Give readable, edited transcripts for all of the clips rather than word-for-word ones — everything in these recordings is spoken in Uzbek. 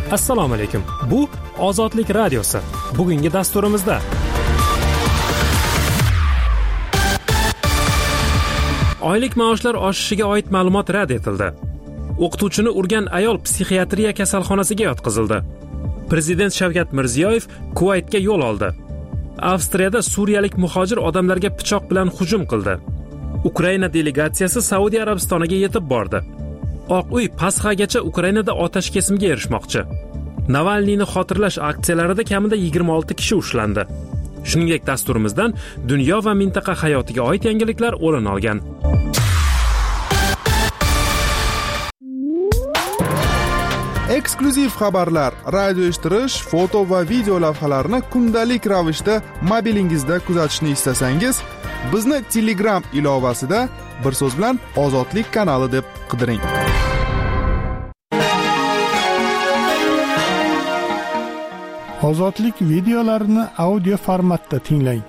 Assalomu alaykum. Bu Ozodlik radiosi. Bugungi dasturimizda oylik maoshlar oshishiga oid ma'lumot rad etildi. O'qituvchini urgan ayol psixiatriya kasalxonasiga yotqizildi. Prezident Shavkat Mirziyoyev Kuvaytga yo'l oldi. Avstriyada suriyalik muhojir odamlarga pichoq bilan hujum qildi. Ukraina delegatsiyasi Saudiya Arabistoniga yetib bordi. Oq uy Pasxagacha Ukrainada otash kesimga erishmoqchi. Navalniyni xotirlash aksiyalarida kamida 26 kishi ushlandi. Shuningdek, dasturimizdan dunyo va mintaqa hayotiga oid yangiliklar o'rin olgan. Eksklyuziv xabarlar, radio eshittirish, foto va video lavhalarni kundalik ravishda mobilingizda kuzatishni istasangiz, bizni Telegram ilovasida bir so'z bilan Ozodlik kanali deb qidiring. Ozodlik videolarini audio formatda tinglang.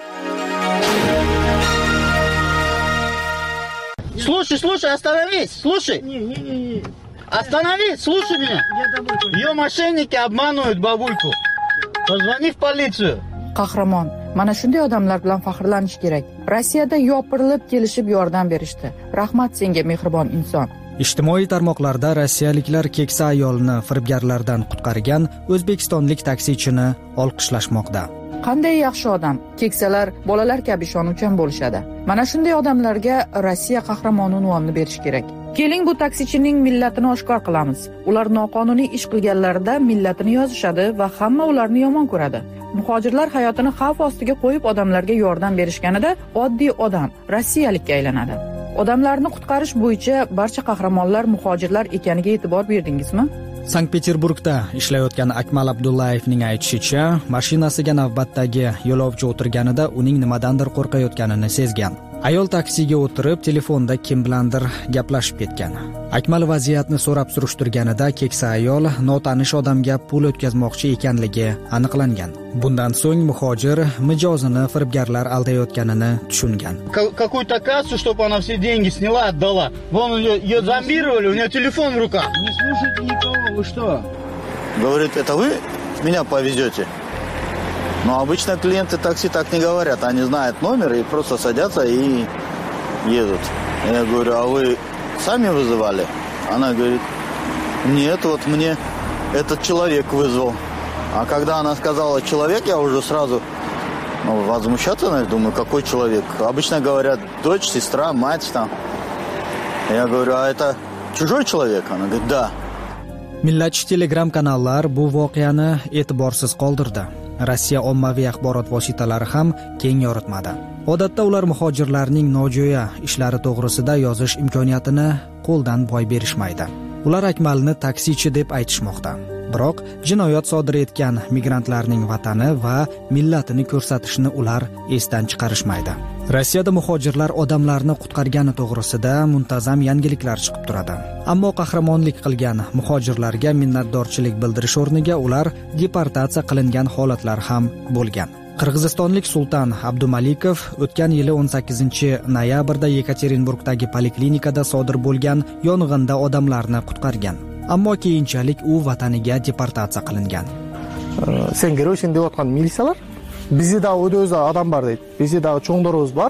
Слушай, остановись, слушай. Не. Остановись, слушай меня. Ее мошенники обманывают бабульку. Позвони в полицию. Qahramon, mana shunday odamlar bilan faxrlanish kerak. Rossiyada yopirilib kelishib yordam berishdi. Rahmat senga, mehribon inson. Ijtimoiy tarmoqlarda rossiyaliklar keksa ayolni firibgarlardan qutqargan o'zbekistonlik taksichini olqishlashmoqda. Qanday yaxshi odam. Keksalar bolalar kabi ishonuvchan bo'lishadi. Mana shunday odamlarga Rossiya qahramoni unvonini berish kerak. Keling, bu taksichining millatini oshkor qilamiz. Ular noqonuniy ish qilganlarida millatini yozishadi va hamma ularni yomon ko'radi. Muhojirlar hayotini xavf ostiga qo'yib odamlarga yordam berishganida oddiy odam rossiyalikka aylanadi. Odamlarni qutqarish bo'yicha barcha qahramonlar muhojirlar ekaniga e'tibor berdingizmi? Sankt-Peterburgda ishlayotgan Akmal Abdullayevning aytishicha, mashinasiga navbatdagi yo'lovchi o'tirganida uning nimadandir qo'rqayotganini sezgan. Ayol taksiga o'tirib, telefonda kim bilandir gaplashib ketgan. Akmal vaziyatni so'rab surishtirganida keksa ayol notanish odamga pul o'tkazmoqchi ekanligi aniqlangan. Bundan so'ng muhojir mijozini firibgarlar aldayotganini tushungan. Какую-то кассу, чтобы она все деньги сняла, отдала. Вон ее зомбировали, у нее телефон в руках. Не слушайте никого, вы что? Говорит, это вы меня повезете? Но обычно клиенты такси так не говорят. Они знают номер и просто садятся и едут. Я говорю, а вы сами вызывали? Она говорит, нет, вот мне этот человек вызвал. А когда она сказала человек, я уже сразу возмущаться, думаю, какой человек? Обычно говорят дочь, сестра, мать там. Я говорю, а это чужой человек? Она говорит, да. Millatchi Telegram kanallar bu voqeani e'tiborsiz qoldirdi. Rossiya ommaviy axborot vositalari ham keng yoritmadi. Odatda ular muhojirlarning nojo'ya ishlari to'g'risida yozish imkoniyatini qo'ldan boy berishmaydi. Ular Akmalni taksichi deb aytishmoqda. Biroq jinoyat sodir etgan migrantlarning vatani va millatini ko'rsatishni ular esdan chiqarishmaydi. Rossiyada muhojirlar odamlarni qutqargani to'g'risida muntazam yangiliklar chiqib turadi. Ammo qahramonlik qilgan muhojirlarga minnatdorchilik bildirish o'rniga ular deportatsiya qilingan holatlar ham bo'lgan. Qirg'izistonlik Sultan Abdumalikov o'tgan yili 18-noyabrda Yekaterinburgdagi poliklinikada sodir bo'lgan yong'inda odamlarni qutqargan. Ammo keyinchalik u vataniga deportatsiya qilingan. Sen görөшүн деп аткан милициялар bizde de ödöz adam var deydi. Bizde de çoğunlarımız var.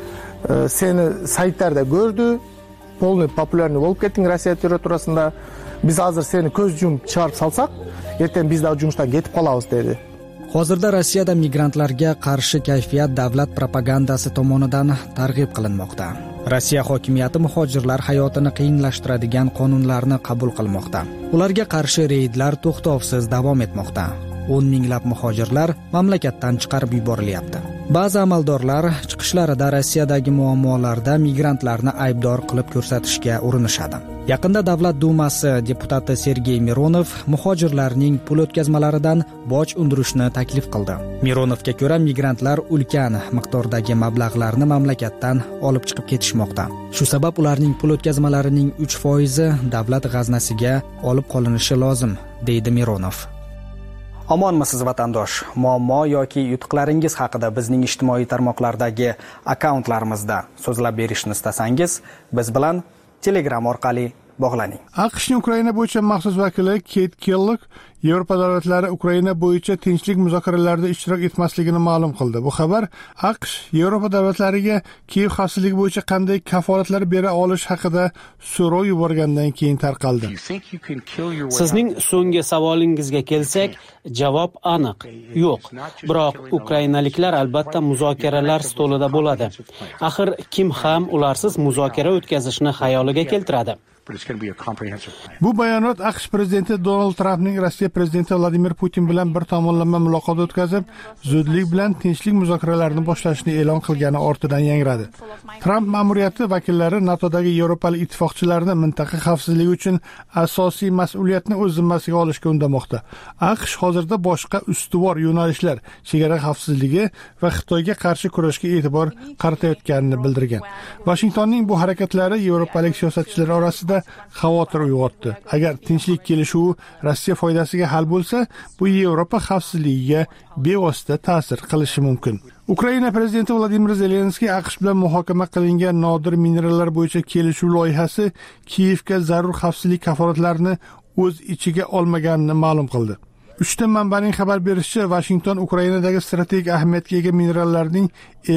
Seni saytlarda gördü. Polni popülerni olup kettin Rossiya territoriyasında. Biz hazır seni köz yumup çıkarıp salsak, erten biz de жұмыштан ketip kalabız dedi. Hozirda Rossiyada migrantlarga qarshi kayfiyat davlat propagandasi tomonidan targ'ib qilinmoqda. Rossiya hokimiyati muhojirlar hayotini qiyinlashtiradigan qonunlarni qabul qilmoqda. Ularga qarshi reydlar to'xtovsiz davom etmoqda. 10 minglab muhojirlar mamlakatdan chiqarib yuborilyapti. Ba'zi amaldorlar chiqishlarida Rossiyadagi muammolarda migrantlarni aybdor qilib ko'rsatishga urinishadi. Yaqinda Davlat Dumasi deputati Sergey Mironov muhojirlarning pul o'tkazmalaridan boj undirishni taklif qildi. Mironovga ko'ra, migrantlar ulkan miqdordagi mablag'larni mamlakatdan olib chiqib ketishmoqda. Shu sabab ularning pul o'tkazmalarining 3% davlat g'aznasiga olib qolinishi lozim, deydi Mironov. Omonmisiz vatandosh? Muammo yoki yutuqlaringiz haqida bizning ijtimoiy tarmoqlardagi akkauntlarimizda so'zlab berishni istasangiz, biz bilan Telegram orqali bog'laning. AQShning Ukraina bo'yicha maxsus vakili Keyt Kellogg Yevropa davlatlari Ukraina bo'yicha tinchlik muzokaralarida ishtirok etmasligini ma'lum qildi. Bu xabar AQSh Yevropa davlatlariga Kiyev xavfsizligi bo'yicha qanday kafolatlar bera olish haqida so'rov yuborgandan keyin tarqaldi. Sizning so'nggi savolingizga kelsak, javob aniq. Yo'q. Biroq ukrainaliklar albatta muzokaralar stolida bo'ladi. Axir kim ham ularsiz muzokara o'tkazishni xayoliga keltiradi? Bu bayonot AQSh prezidenti Donald Trampning Rossiya prezidenti Vladimir Putin bilan bir tomonlama muloqot o'tkazib, zudlik bilan tinchlik muzokaralarini boshlashni e'lon qilgani ortidan yangradi. Tramp ma'muriyati vakillari NATOdagi Yevropalik ittifoqchilarni mintaqa xavfsizligi uchun asosiy mas'uliyatni o'z zimmasiga olishga undamoqda. AQSh hozirda boshqa ustuvor yo'nalishlar, chegara xavfsizligi va Xitoyga qarshi kurashga e'tibor qaratayotganini bildirgan. Washingtonning bu harakatlari yevropalik siyosatchilar orasida xavotir uyg'otdi. Agar tinchlik kelishuvi Rossiya foydasiga hal bo'lsa, bu Yevropa xavfsizligiga bevosita ta'sir qilishi mumkin. Ukraina prezidenti Vladimir Zelenskiy AQSh bilan muhokama qilingan nodir minerallar bo'yicha kelishuv loyihasi Kiyevga zarur xavfsizlik kafolatlarini o'z ichiga olmaganini ma'lum qildi. Uchta manbaning xabar berishicha, Washington Ukrainadagi strategik ahamiyatga ega minerallarning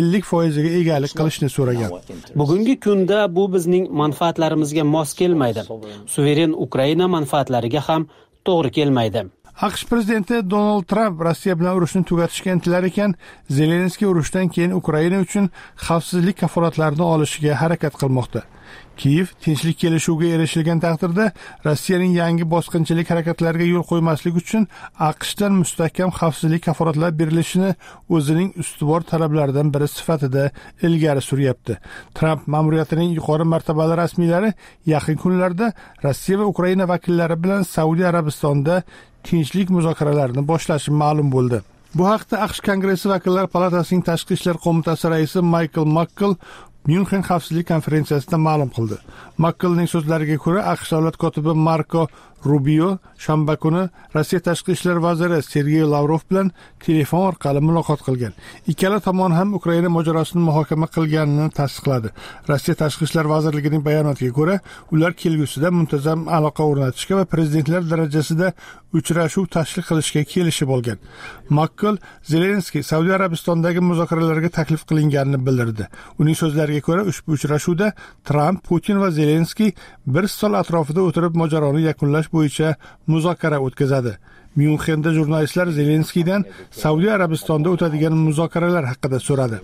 50% ga egalik qilishni so'ragan. Bugungi kunda bu bizning manfaatlarimizga mos kelmaydi. Suveren Ukraina manfaatlariga ham to'g'ri kelmaydi. AQSh prezidenti Donald Trump Rossiya bilan urushni tugatishga intilar ekan, Zelenskiy urushdan keyin Ukraina uchun xavfsizlik kafolatlarini olishiga harakat qilmoqda. Kiyev tinchlik kelishuviga erishilgan taqdirda Rossiyaning yangi bosqinchilik harakatlariga yo'l qo'ymaslik uchun AQShdan mustahkam xavfsizlik kafolatlar berilishini o'zining ustuvor talablaridan biri sifatida ilgari suryapti. Tramp ma'muriyatining yuqori martabali rasmiylari yaqin kunlarda Rossiya va Ukraina vakillari bilan Saudiya Arabistonda tinchlik muzokaralarini boshlashi ma'lum bo'ldi. Bu haqda AQSh Kongressi vakillar palatasining tashqi ishlar qo'mitasi raisi Michael McCall Myunxen xavfsizlik konferensiyasida ma'lum qildi. McCallning so'zlariga ko'ra, AQSh davlat kotibi Marko Rubio shanba kuni Rossiya tashqi ishlar vaziri Sergey Lavrov bilan telefon orqali muloqot qilgan. Ikkala tomon ham Ukraina mojarosini muhokama qilganini tasdiqladi. Rossiya tashqi ishlar vazirligining bayonotiga ko'ra, ular kelgusida muntazam aloqa o'rnatishga va prezidentlar darajasida uchrashuv tashkil qilishga kelishib olgan. McCall Zelenskiy Saudiya Arabistondagi muzokaralarga taklif qilinganini bildirdi. Uning so'zlariga ko'ra, ushbu uchrashuvda Trump, Putin va Zelenskiy bir stol atrofida o'tirib mojaroni yakunlash bo'yicha muzokara o'tkazadi. Myunxenda jurnalistlar Zelenskiydan Saudiya Arabistonda o'tadigan muzokaralar haqida so'radi.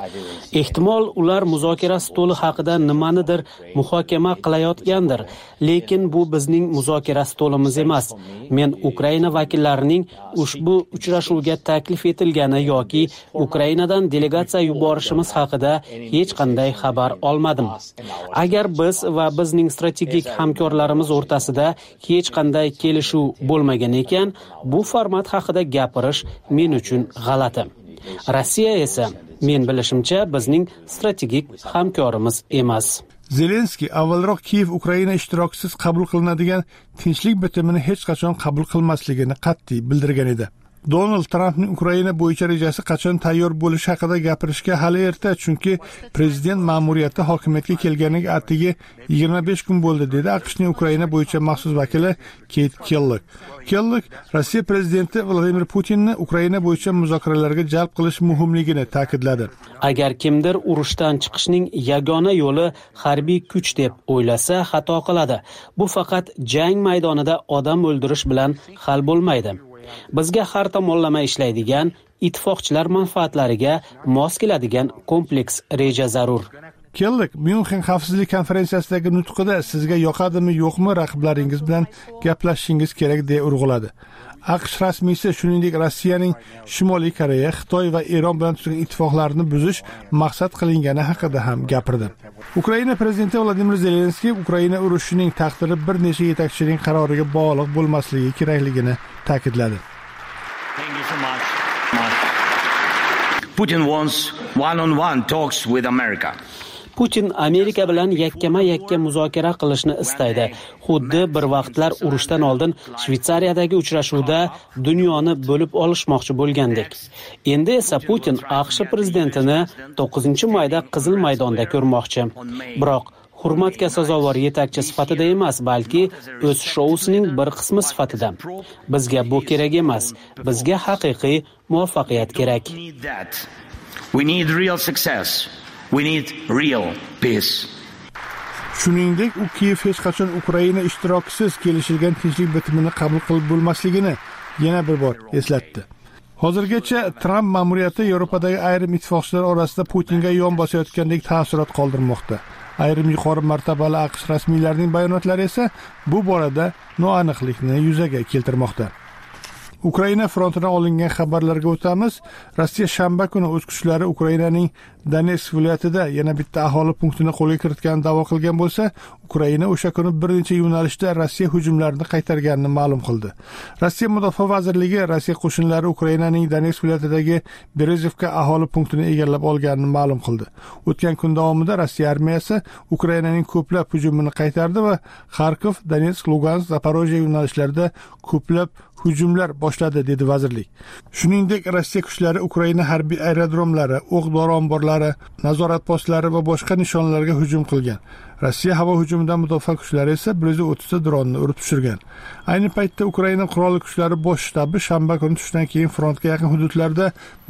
Ehtimol ular muzokara stoli haqida nimanidir muhokama qilayotgandir, lekin bu bizning muzokara stolimiz emas. Men Ukraina vakillarining ushbu uchrashuvga taklif etilgani yoki Ukrainadan delegatsiya yuborishimiz haqida hech qanday xabar olmadim. Agar biz va bizning strategik hamkorlarimiz o'rtasida hech qanday kelishuv bo'lmagan ekan, bu format haqida gapirish men uchun g'alati. Rossiya esa men bilishimcha bizning strategik hamkorimiz emas. Zelenskiy avvalroq Kiyev Ukraina ishtirokisiz qabul qilinadigan tinchlik bitimini hech qachon qabul qilmasligini qat'iy bildirgan edi. Donald Trampning Ukraina bo'yicha rejasi qachon tayyor bo'lishi haqida gapirishga hali erta, chunki prezident ma'muriyati hokimiyatga kelganiga atigi 25 kun bo'ldi, dedi AQShning Ukraina bo'yicha maxsus vakili Keyt Kellogg. Kellogg Rossiya prezidenti Vladimir Putinni Ukraina bo'yicha muzokaralarga jalb qilish muhimligini ta'kidladi. Agar kimdir urushdan chiqishning yagona yo'li harbiy kuch deb o'ylasa, xato qiladi. Bu faqat jang maydonida odam o'ldirish bilan hal bo'lmaydi. Bizga har tomonlama ishlaydigan, ittifoqchilar manfaatlariga mos keladigan kompleks reja zarur. Kellogg Myunxen xavfsizlik konferensiyasidagi nutqida sizga yoqadimi yo'qmi raqiblaringiz bilan gaplashishingiz kerak deya urg'uladi. AQSh rasmiysi shuningdek Rossiyaning Shimoliy Koreya, Xitoy va Eron bilan tuzilgan ittifoqlarni buzish maqsad qilingani haqida ham gapirdi. Ukraina prezidenti Vladimir Zelenskiy Ukraina urushining taqdiri bir necha yetakchining qaroriga bog'liq bo'lmasligi kerakligini ta'kidladi. Putin wants one-on-one talks with America. Putin Amerika bilan yakkama-yakka muzokara qilishni istaydi. Xuddi bir vaqtlar urushdan oldin Shvetsariyadagi uchrashuvda dunyoni bo'lib olishmoqchi bo'lgandek. Endi esa Putin AQSh prezidentini 9-mayda Qizil maydonda ko'rmoqchi. Biroq hurmatga sazovor yetakchi sifatida emas, balki o'z shousining bir qismi sifatida. Bizga bu kerak emas. Bizga haqiqiy muvaffaqiyat kerak. We need real success. We need real peace. Shuningdek, u Kiyev hech qachon Ukraina ishtirokisiz kelishilgan tinchlik bitimini qabul qilib bo'lmasligini yana bir bor eslatdi. Hozirgacha Tramp ma'muriyati Yevropadagi ayrim ittifoqchilar orasida Putinga yon bosayotgandek taassurot qoldirmoqda. Ayrim yuqori martabali AQSh rasmiylarining bayonotlari esa bu borada noaniqlikni yuzaga keltirmoqda. Ukraina frontidan olingan xabarlarga o'tamiz. Rossiya shanba kuni o'z kuchlari Ukrainaning Donetsk viloyatida yana bitta aholi punktini qo'lga kiritganini da'vo qilgan bo'lsa, Ukraina o'sha kuni bir necha yo'nalishda Rossiya hujumlarini qaytarganini ma'lum qildi. Rossiya Mudofaa vazirligi Rossiya qo'shinlari Ukrainaning Donetsk viloyatidagi Berezovka aholi punktini egallab olganini ma'lum qildi. O'tgan kun davomida Rossiya armiyasi Ukrainaning ko'plab hujumini qaytardi va Kharkov, Donetsk, Lugansk, Zaporojye yo'nalishlarida ko'plab hujumlar boshladi, dedi vazirlik. Shuningdek, Rossiya kuchlari Ukraina harbiy aerodromlari, o'q-dori omborlari, nazorat postlari va boshqa nishonlarga hujum qilgan. Rossiya havo hujumidan mudofaa kuchlari esa 130 ta dronni urib tushirgan. Ayni paytda Ukraina qurolli kuchlari bosh shtabi shanba kuni tushdan keyin frontga yaqin hududlarda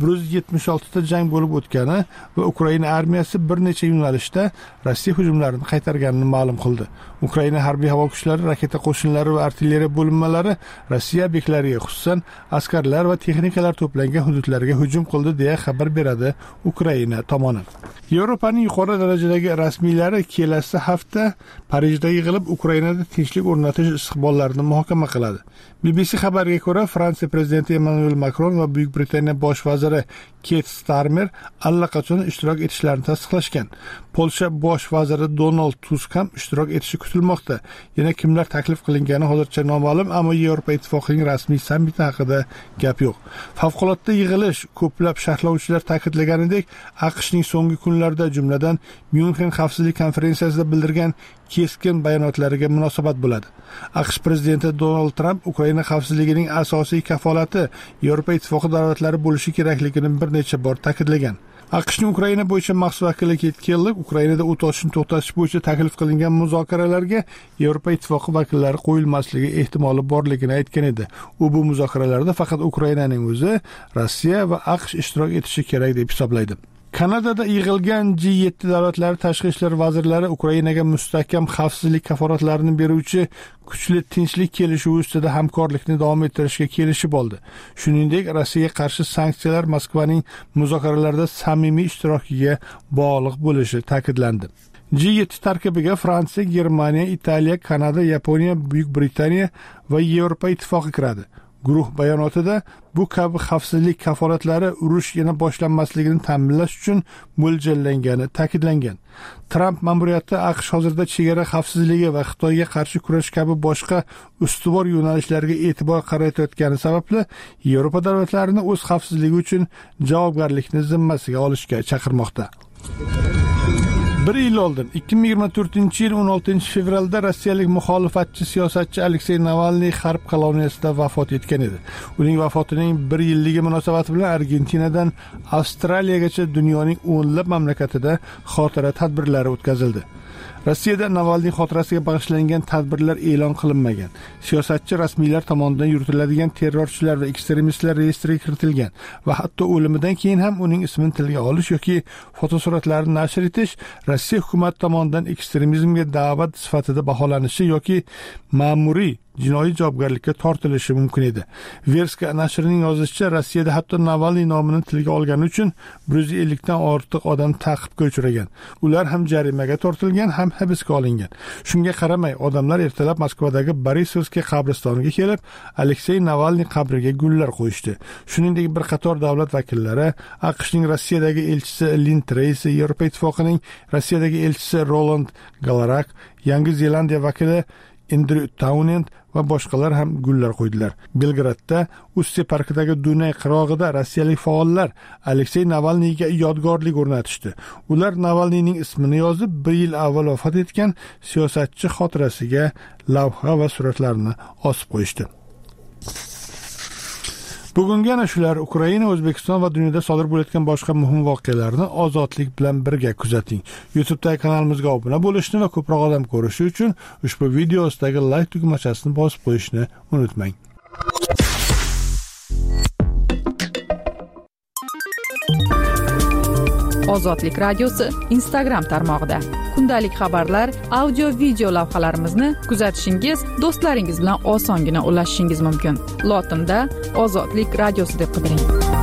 176 ta jang bo'lib o'tgani va Ukraina armiyasi bir necha yo'nalishda Rossiya hujumlarini qaytarganini ma'lum qildi. Ukraina harbiy havo kuchlari, raketa qo'shinlari va artilleriya bo'linmalari Rossiya obyektlariga, xususan askarlar va texnikalar to'plangan hududlarga hujum qildi, deya xabar beradi Ukraina tomoni. Yevropaning yuqori darajadagi rasmiylari kelasi hafta Parijda yig'ilib Ukrainada tinchlik o'rnatish istiqbollarini muhokama qiladi. BBC xabariga ko'ra, Fransiya prezidenti Emmanuel Macron va Buyuk Britaniya bosh vaziri Keir Starmer allaqachon ishtirok etishlarini tasdiqlashgan. Polsha bosh vaziri Donald Tusk ham ishtirok etishi kutilmoqda. Yana kimlar taklif qilingani hozircha noma'lum, ammo Yevropa ittifoqining rasmiy sammiti haqida gap yo'q. Favqulodda yig'ilish ko'plab sharhlovchilar ta'kidlaganidek, AQShning so'nggi kunlarda, jumladan Myunxen xavfsizlik konferensiyasida bildirgan keskin bayonotlariga munosabat bo'ladi. AQSh prezidenti Donald Trump Ukraina xavfsizligining asosiy kafolati Yevropa ittifoqi davlatlari bo'lishi kerakligini bir necha bor ta'kidlagan. AQShning Ukraina bo'yicha maxsus vakili Kit Kelly Ukrainada o't ochishni to'xtatish bo'yicha taklif qilingan muzokaralarga Yevropa ittifoqi vakillari qo'yilmasligi ehtimoli borligini aytgan edi. U bu muzokaralarda faqat Ukrainaning o'zi, Rossiya va AQSh ishtirok etishi kerak deb hisoblaydi. Kanadada yig'ilgan G7 davlatlari tashqi ishlar vazirlari Ukrainaga mustahkam xavfsizlik kafolatlarini beruvchi kuchli tinchlik kelishuvi ustida hamkorlikni davom ettirishga kelishib oldi. Shuningdek, Rossiyaga qarshi sanksiyalar Moskvaning muzokaralarda samimiy ishtirokiga bog'liq bo'lishi ta'kidlandi. G7 tarkibiga Fransiya, Germaniya, Italiya, Kanada, Yaponiya, Buyuk Britaniya va Yevropa ittifoqi kiradi. Guruh bayonotida bu kabi xavfsizlik kafolatlari urush yana boshlanmasligini ta'minlash uchun mo'ljallangani ta'kidlangan. Tramp ma'muriyati AQSh hozirda chegara xavfsizligi va Xitoyga qarshi kurash kabi boshqa ustuvor yo'nalishlarga e'tibor qaratayotgani sababli Yevropa davlatlarini o'z xavfsizligi uchun javobgarlikni zimmasiga olishga chaqirmoqda. Bir yil oldin 2024-yil 16 fevralda rossiyalik muxolifatchi siyosatchi Aleksey Navalniy harb koloniyasida vafot etgan edi. Uning vafotining 1 yilligi munosabati bilan Argentinadan Avstraliyagacha dunyoning o'nlab mamlakatida xotira tadbirlari o'tkazildi. Rossiyada Navalniy xotirasiga bag'ishlangan tadbirlar e'lon qilinmagan. Siyosatchi rasmiylar tomonidan yuritiladigan terrorchilar va ekstremistlar reyestriga kiritilgan va hatto o'limidan keyin ham uning ismini tilga olish yoki fotosuratlarini nashr etish Rossiya hukumati tomonidan ekstremizmga da'vat sifatida baholanishi yoki ma'muriy jinoiy javobgarlikka tortilishi mumkin edi. Verska nashrining yozishicha, Rossiyada hatto Navalniy nomini tilga olgani uchun 150 dan ortiq odam ta'qibga uchragan. Ular ham jarimaga tortilgan, ham hibsga olingan. Shunga qaramay, odamlar ertalab Moskvadagi Borisovskiy qabristoniga kelib, Aleksey Navalniy qabriga gullar qo'yishdi. Shuningdek, bir qator davlat vakillari, AQShning Rossiyadagi elchisi Lin Tracy, Yevropa ittifoqining Rossiyadagi elchisi Roland Galarak, Yangi Zelandiya vakili Andrew Townend va boshqalar ham gullar qo'ydilar. Belgradda Usti parkidagi Dunay qirog'ida rossiyalik faollar Aleksey Navalniyga yodgorlik o'rnatishdi. Ular Navalniyning ismini yozib, 1 yil avval vafot etgan siyosatchi xotirasiga lavha va suratlarni osib qo'yishdi. Bugungi ana shular Ukraina, O'zbekiston va dunyoda sodir bo'layotgan boshqa muhim voqealarni ozodlik bilan birga kuzating. YouTube'dagi kanalimizga obuna bo'lishni va ko'proq odam ko'rishi uchun ushbu video ostidagi like tugmachasini bosib qo'yishni unutmang. Ozodlik radiosi Instagram tarmog'ida kundalik xabarlar, audio, video lavhalarimizni kuzatishingiz, do'stlaringiz bilan osongina ulashishingiz mumkin. Lotinda Ozodlik radiosi deb qidiring.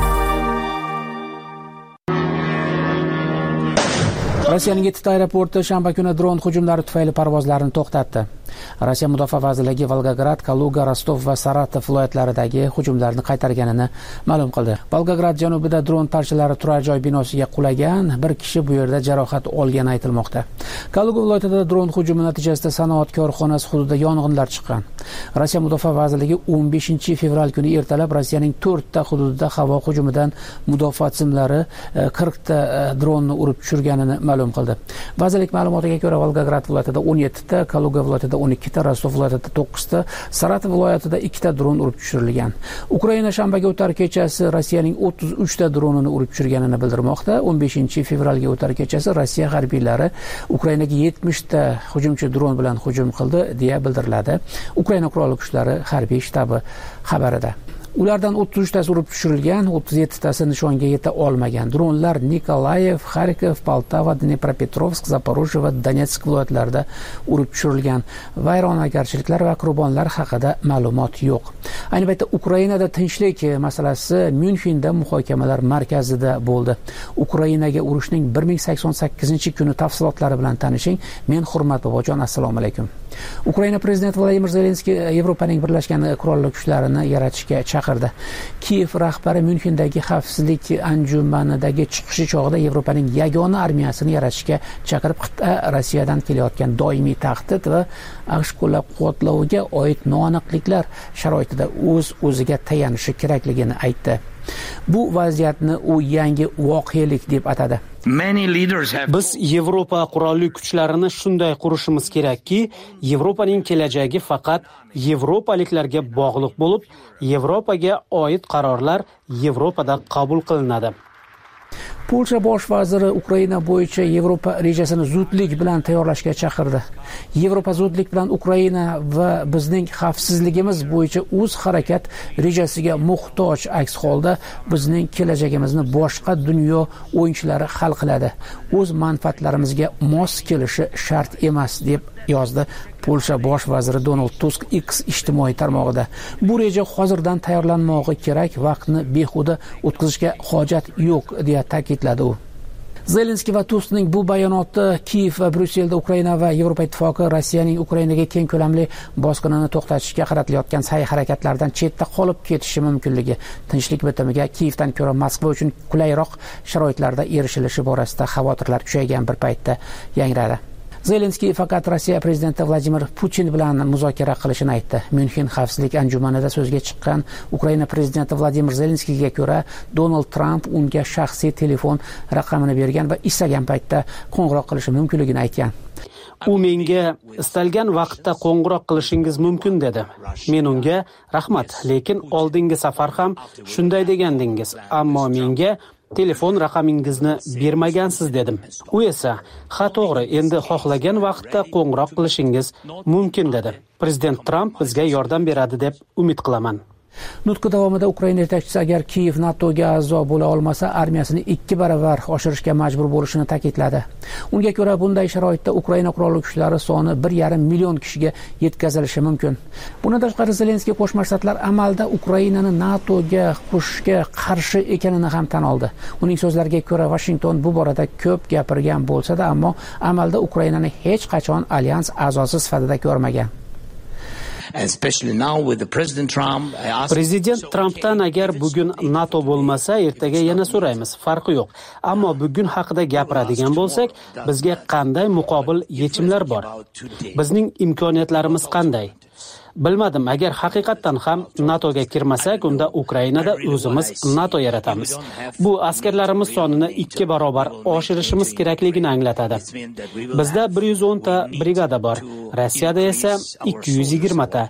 Rossiyaning 7 aeroporti shanba kuni dron hujumlari tufayli parvozlarni to'xtatdi. Rossiya Mudofaa vazirligi Volgograd, Kaluga, Rostov va Saratov viloyatlaridagi hujumlarni qaytarganini ma'lum qildi. Volgograd janubida dron parchalari turar joy binosiga qulagan, bir kishi bu yerda jarohat olgani aytilmoqda. Kaluga viloyatida dron hujumi natijasida sanoat korxonasi hududida yong'inlar chiqqan. Rossiya Mudofaa vazirligi 15 fevral kuni ertalab Rossiyaning 4 ta hududida havo hujumidan mudofaa tizimlari 40 ta dronni urib tushirganini ma'lum qildi. Vazirlik ma'lumotiga ko'ra Volgograd viloyatida 17 ta, Kaluga viloyatida 12 ta, Rostov viloyatida 9 ta, Saratov viloyatida 2 ta dron urib tushirilgan. Ukraina shanbaga o'tar kechasi Rossiyaning 33 ta dronini urib tushirganini bildirmoqda. 15 fevralga o'tar kechasi Rossiya harbiylari Ukrainaga 70 ta hujumchi dron bilan hujum qildi deya bildiriladi. Ukraina qurolli kuchlari harbiy shtabi xabarida. Ulardan 33 tasi urib tushirilgan, 37 tasi nishonga yeta olmagan. Dronlar Nikolayev, Kharkiv, Poltava, Dnepropetrovsk, Zaporojye va Donetsk viloyatlarida urib tushirilgan. Vayronagarchiliklar va qurbonlar haqida ma'lumot yo'q. Ayni paytda Ukrainada tinchlik masalasi Myunxenda muhokamalar markazida bo'ldi. Ukrainaga urushning 1088-kuni tafsilotlari bilan tanishing. Men Hurmat Bobojon, assalomu alaykum. Ukraina prezidenti Vladimir Zelenskiy Yevropaning birlashgan qurolli kuchlarini yaratishga chaqirdi. Kiyev rahbari Myunxendagi xavfsizlik anjumanidagi chiqishi chog'ida Yevropaning yagona armiyasini yaratishga chaqirib, qit'a Rossiyadan kelayotgan doimiy tahdid va AQSh qo'llab-quvvatloviga oid noaniqliklar sharoitida o'z-o'ziga tayanishi kerakligini aytdi. Bu vaziyatni u yangi voqelik deb atadi. Biz Yevropa qurolli kuchlarini shunday qurishimiz kerakki, Yevropaning kelajagi faqat yevropaliklarga bog'liq bo'lib, Yevropaga oid qarorlar Yevropada qabul qilinadi. Polsha bosh vaziri Ukraina bo'yicha Yevropa rejasini zudlik bilan tayyorlashga chaqirdi. Yevropa zudlik bilan Ukraina va bizning xavfsizligimiz bo'yicha o'z harakat rejasiga muhtoj, aks holda bizning kelajagimizni boshqa dunyo o'yinchilari hal qiladi. O'z manfaatlarimizga mos kelishi shart emas, deb yozdi Polsha bosh vaziri Donald Tusk X ijtimoiy tarmog'ida. Bu reja hozirdan tayyorlanmog'i kerak, vaqtni behuda o'tkazishga hojat yo'q, deya ta'kidladi u. Zelenskiy va Tuskning bu bayonoti Kiyev va Bryusselda Ukraina va Yevropa ittifoqi Rossiyaning Ukrainaga keng ko'lamli bosqinini to'xtatishga qaratilayotgan sa'y-harakatlardan chetda qolib ketishi mumkinligi, tinchlik bitimiga Kiyevdan ko'ra Moskva uchun qulayroq sharoitlarda erishilishi borasida xavotirlar kuchaygan bir paytda yangradi. Zelenskiy faqat Rossiya prezidenti Vladimir Putin bilan muzokara qilishini aytdi. Myunxen xavfsizlik anjumanida so'zga chiqqan Ukraina prezidenti Vladimir Zelenskiyga ko'ra, Donald Trump unga shaxsiy telefon raqamini bergan va istagan paytda qo'ng'iroq qilishi mumkinligini aytgan. U menga istalgan vaqtda qo'ng'iroq qilishingiz mumkin dedi. Men unga rahmat, lekin oldingi safar ham shunday degandingiz, ammo menga telefon raqamingizni bermagansiz dedim. U esa, ha to'g'ri, endi xohlagan vaqtda qo'ng'iroq qilishingiz mumkin dedi. Prezident Trump bizga yordam beradi deb umid qilaman. Nutqi davomida Ukraina yetakchisi agar Kiyev NATOga a'zo bo'la olmasa, armiyasini 2 baravar oshirishga majbur bo'lishini ta'kidladi. Unga ko'ra, bunday sharoitda Ukraina qurolli kuchlari soni 1,5 million kishiga yetkazilishi mumkin. Bundan tashqari Zelenskiy Qo'shma Shtatlar amalda Ukrainani NATOga qo'shishga qarshi ekanini ham tan oldi. Uning so'zlariga ko'ra, Washington bu borada ko'p gapirgan bo'lsa-da, ammo amalda Ukrainani hech qachon alyans a'zosi sifatida ko'rmagan. Prezident Trampdan agar bugun NATO bo'lmasa, ertaga yana so'raymiz, farqi yo'q. Ammo bugun haqida gapiradigan bo'lsak, bizga qanday muqobil yechimlar bor? Bizning imkoniyatlarimiz qanday? Bilmadim, agar haqiqatdan ham NATOga kirmasak, unda Ukrainada o'zimiz NATO yaratamiz. Bu askarlarimiz sonini 2 barobar oshirishimiz kerakligini anglatadi. Bizda 110 ta brigada bor, Rossiyada esa 220 ta.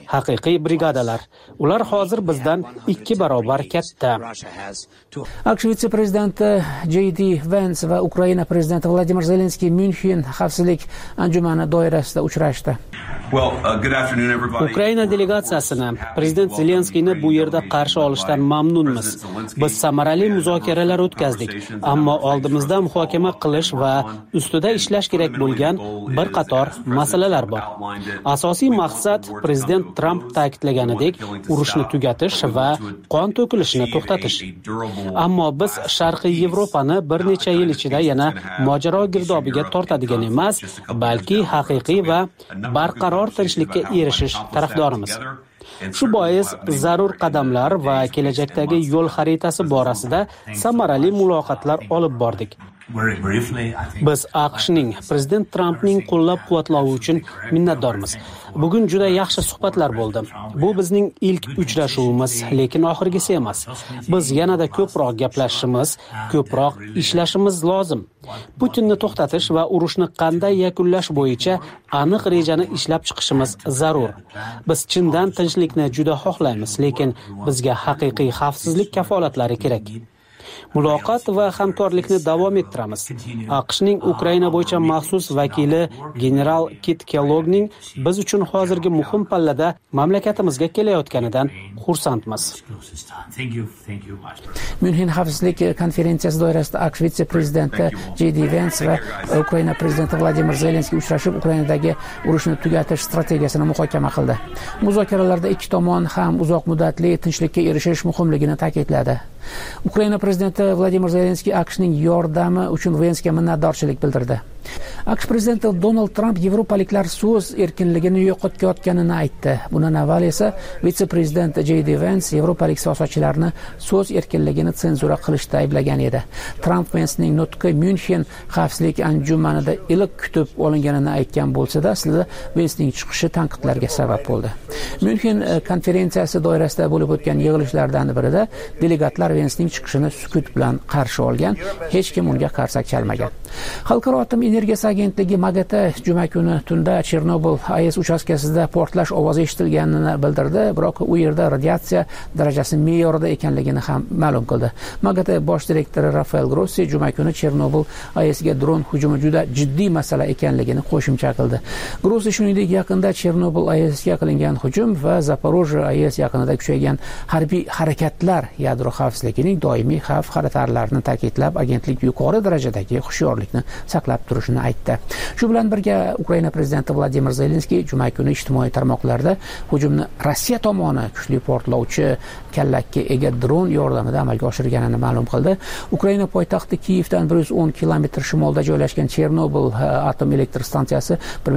haqiqiy brigadalar. Ular hozir bizdan 2 barobar katta. AQSh vitse-prezidenti JD Vance va Ukraina prezidenti Vladimir Zelenskiy Myunxen xavfsizlik anjumani doirasida uchrashdi. Ukraina delegatsiyasini prezident Zelenskiyni bu yerda qarshi olishdan mamnunmiz. Biz samarali muzokaralar o'tkazdik, ammo oldimizda muhokama qilish va ustida ishlash kerak bo'lgan bir qator masalalar bor. Asosiy maqsad prezident Trump ta'kidlaganidek urushni tugatish va qon to'kilishini to'xtatish. Ammo biz Sharqiy Yevropani bir necha yil ichida yana mojaro girdobiga tortadigan emas, balki haqiqiy va barqaror tinchlikka erishish tarafdorimiz. Shu bois zarur qadamlar va kelajakdagi yo'l xaritasi borasida samarali muloqotlar olib bordik. Biz AQShning prezident Trumpning qo'llab-quvvatlovi uchun minnatdormiz. Bugun juda yaxshi suhbatlar bo'ldi. Bu bizning ilk uchrashuvimiz, lekin oxirgisi emas. Biz yanada ko'proq gaplashishimiz, ko'proq ishlashimiz lozim. Putinni to'xtatish va urushni qanday yakunlash bo'yicha aniq rejani ishlab chiqishimiz zarur. Biz chindan tinchlikni juda xohlaymiz, lekin bizga haqiqiy xavfsizlik kafolatlari kerak. Muloqot va hamkorlikni davom ettiramiz. AQShning Ukraina bo'yicha maxsus vakili general Kit Kellogning biz uchun hozirgi muhim pallada mamlakatimizga kelayotganidan xursandmiz. Myunxen xavfsizlik konferensiyasi doirasida AQSh vitse-prezidenti JD Vance va Ukraina prezidenti Vladimir Zelenskiy uchrashib, Ukrainadagi urushni tugatish strategiyasini muhokama qildi. Muzokaralarda ikki tomon ham uzoq muddatli tinchlikka erishish muhimligini ta'kidladi. Ukraina prezidenti Vladimir Zelenskiy AQShning yordami uchun Vensiga minnatdorchilik bildirdi. AQSh prezidenti Donald Trump yevropaliklar so'z erkinligini yo'qotayotganini aytdi. Bundan avval esa vitse-prezident JD Vance yevropalik siyosatchilarni so'z erkinligini senzura qilishda ayblagan edi. Trump Vensining nutqi Myunxen xavfsizlik anjumanida iliq kutib olinganini aytgan bo'lsa-da, aslida Vensining chiqishi tanqidlarga sabab bo'ldi. Myunxen konferensiyasi doirasida bo'lib o'tgan yig'ilishlardan birida delegatlar Vensining chiqishini sukut bilan qarshi olgan, hech kim unga qarsak chalmagan. Xalqaro atom energiyasi agentligi MAGATE juma kuni tunda Chernobil AES uchastkasida portlash ovozi eshitilganini bildirdi, biroq u yerda radiatsiya darajasi me'yorida ekanligini ham ma'lum qildi. MAGATE bosh direktori Rafael Grossi juma kuni Chernobil AESga dron hujumi juda jiddiy masala ekanligini qo'shimcha qildi. Grossi shuningdek yaqinda Chernobil AESga qilingan hujum va Zaporojye AES yaqinida kuchaygan harbiy harakatlar yadro xavfsizligining doimiy xavf xatarlarini ta'kidlab, agentlik yuqori darajadagi hushyorlikni saqlab turishini aytdi. Shu bilan birga Ukraina prezidenti Vladimir Zelenskiy juma kuni ijtimoiy tarmoqlarda hujumni Rossiya tomoni kuchli portlovchi kallakka ega dron yordamida amalga oshirganini ma'lum qildi. Ukraina poytaxti Kiyevdan 110 kilometr shimolda joylashgan Chernobil atom elektr stansiyasi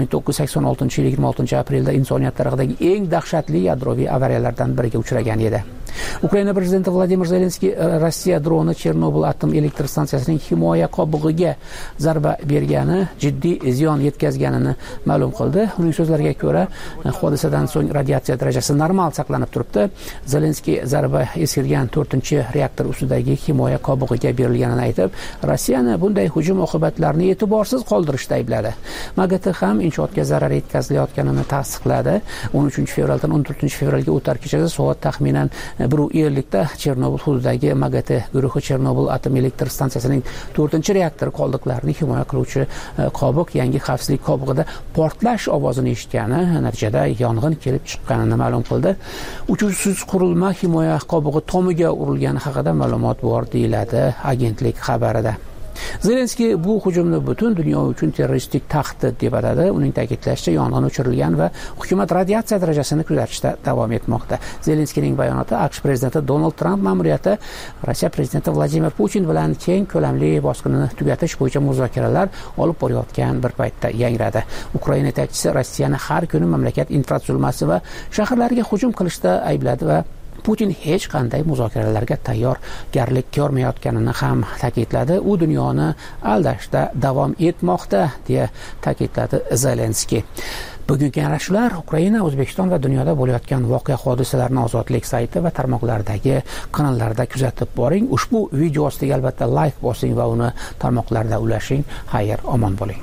1986 yil 26 aprelda insoniyat tarixidagi eng dahshatli yadroviy avariyalardan biriga uchragan edi. Ukraina prezidenti Vladimir Zelenskiy Rossiya droni Chernobil atom elektr stansiyasining himoya qobig'iga zarba bergani, jiddiy ziyon yetkazganini ma'lum qildi. Uning so'zlariga ko'ra, hodisadan so'ng radiatsiya darajasi normal saqlanib turibdi. Zelenskiy zarba eskirgan 4-reaktor ustidagi himoya qobig'iga berilganini aytib, Rossiyani bunday hujum oqibatlarini e'tiborsiz qoldirishda aybladi. MAGATE ham inshootga zarar yetkazilayotganini tasdiqladi. 13 fevraldan 14 fevralga o'tar kechasi soat taxminan 1:50 da Chernobil hududidagi MAGATE guruhi Chernobil atom elektr stansiyasining 4-reaktor qoldiqlarini himoya qiluvchi qobiq yangi xavfsizlik qobig'ida portlash ovozini eshitgani, natijada yong'in kelib chiqqanini ma'lum qildi. Uchuvchisiz qurilma himoya qobig'i tomiga urilgani haqida ma'lumot bor, deyiladi agentlik xabarida. Zelenskiy bu hujumni butun dunyo uchun terroristik tahdid deb atadi. Uning ta'kidlashicha, yong'in o'chirilgan va hukumat radiatsiya darajasini kuzatishda davom etmoqda. Zelenskiyning bayonoti AQSh prezidenti Donald Trump ma'muriyati Rossiya prezidenti Vladimir Putin bilan keng ko'lamli bosqinni tugatish bo'yicha muzokaralar olib borayotgan bir paytda yangradi. Ukraina yetakchisi Rossiyani har kuni mamlakat infratuzilmasi va shaharlarga hujum qilishda aybladi va Putin hech qanday muzokaralarga tayyorgarlik ko'rmayotganini ham ta'kidladi. U dunyoni aldashda davom etmoqda, deya ta'kidladi Zelenskiy. Bugungi yarashuvlar Ukraina, O'zbekiston va dunyoda bo'layotgan voqea hodisalarni Ozodlik sayti va tarmoqlardagi kanallarda kuzatib boring. Ushbu video ostiga albatta like bosing va uni tarmoqlarda ulashing. Xayr, omon bo'ling.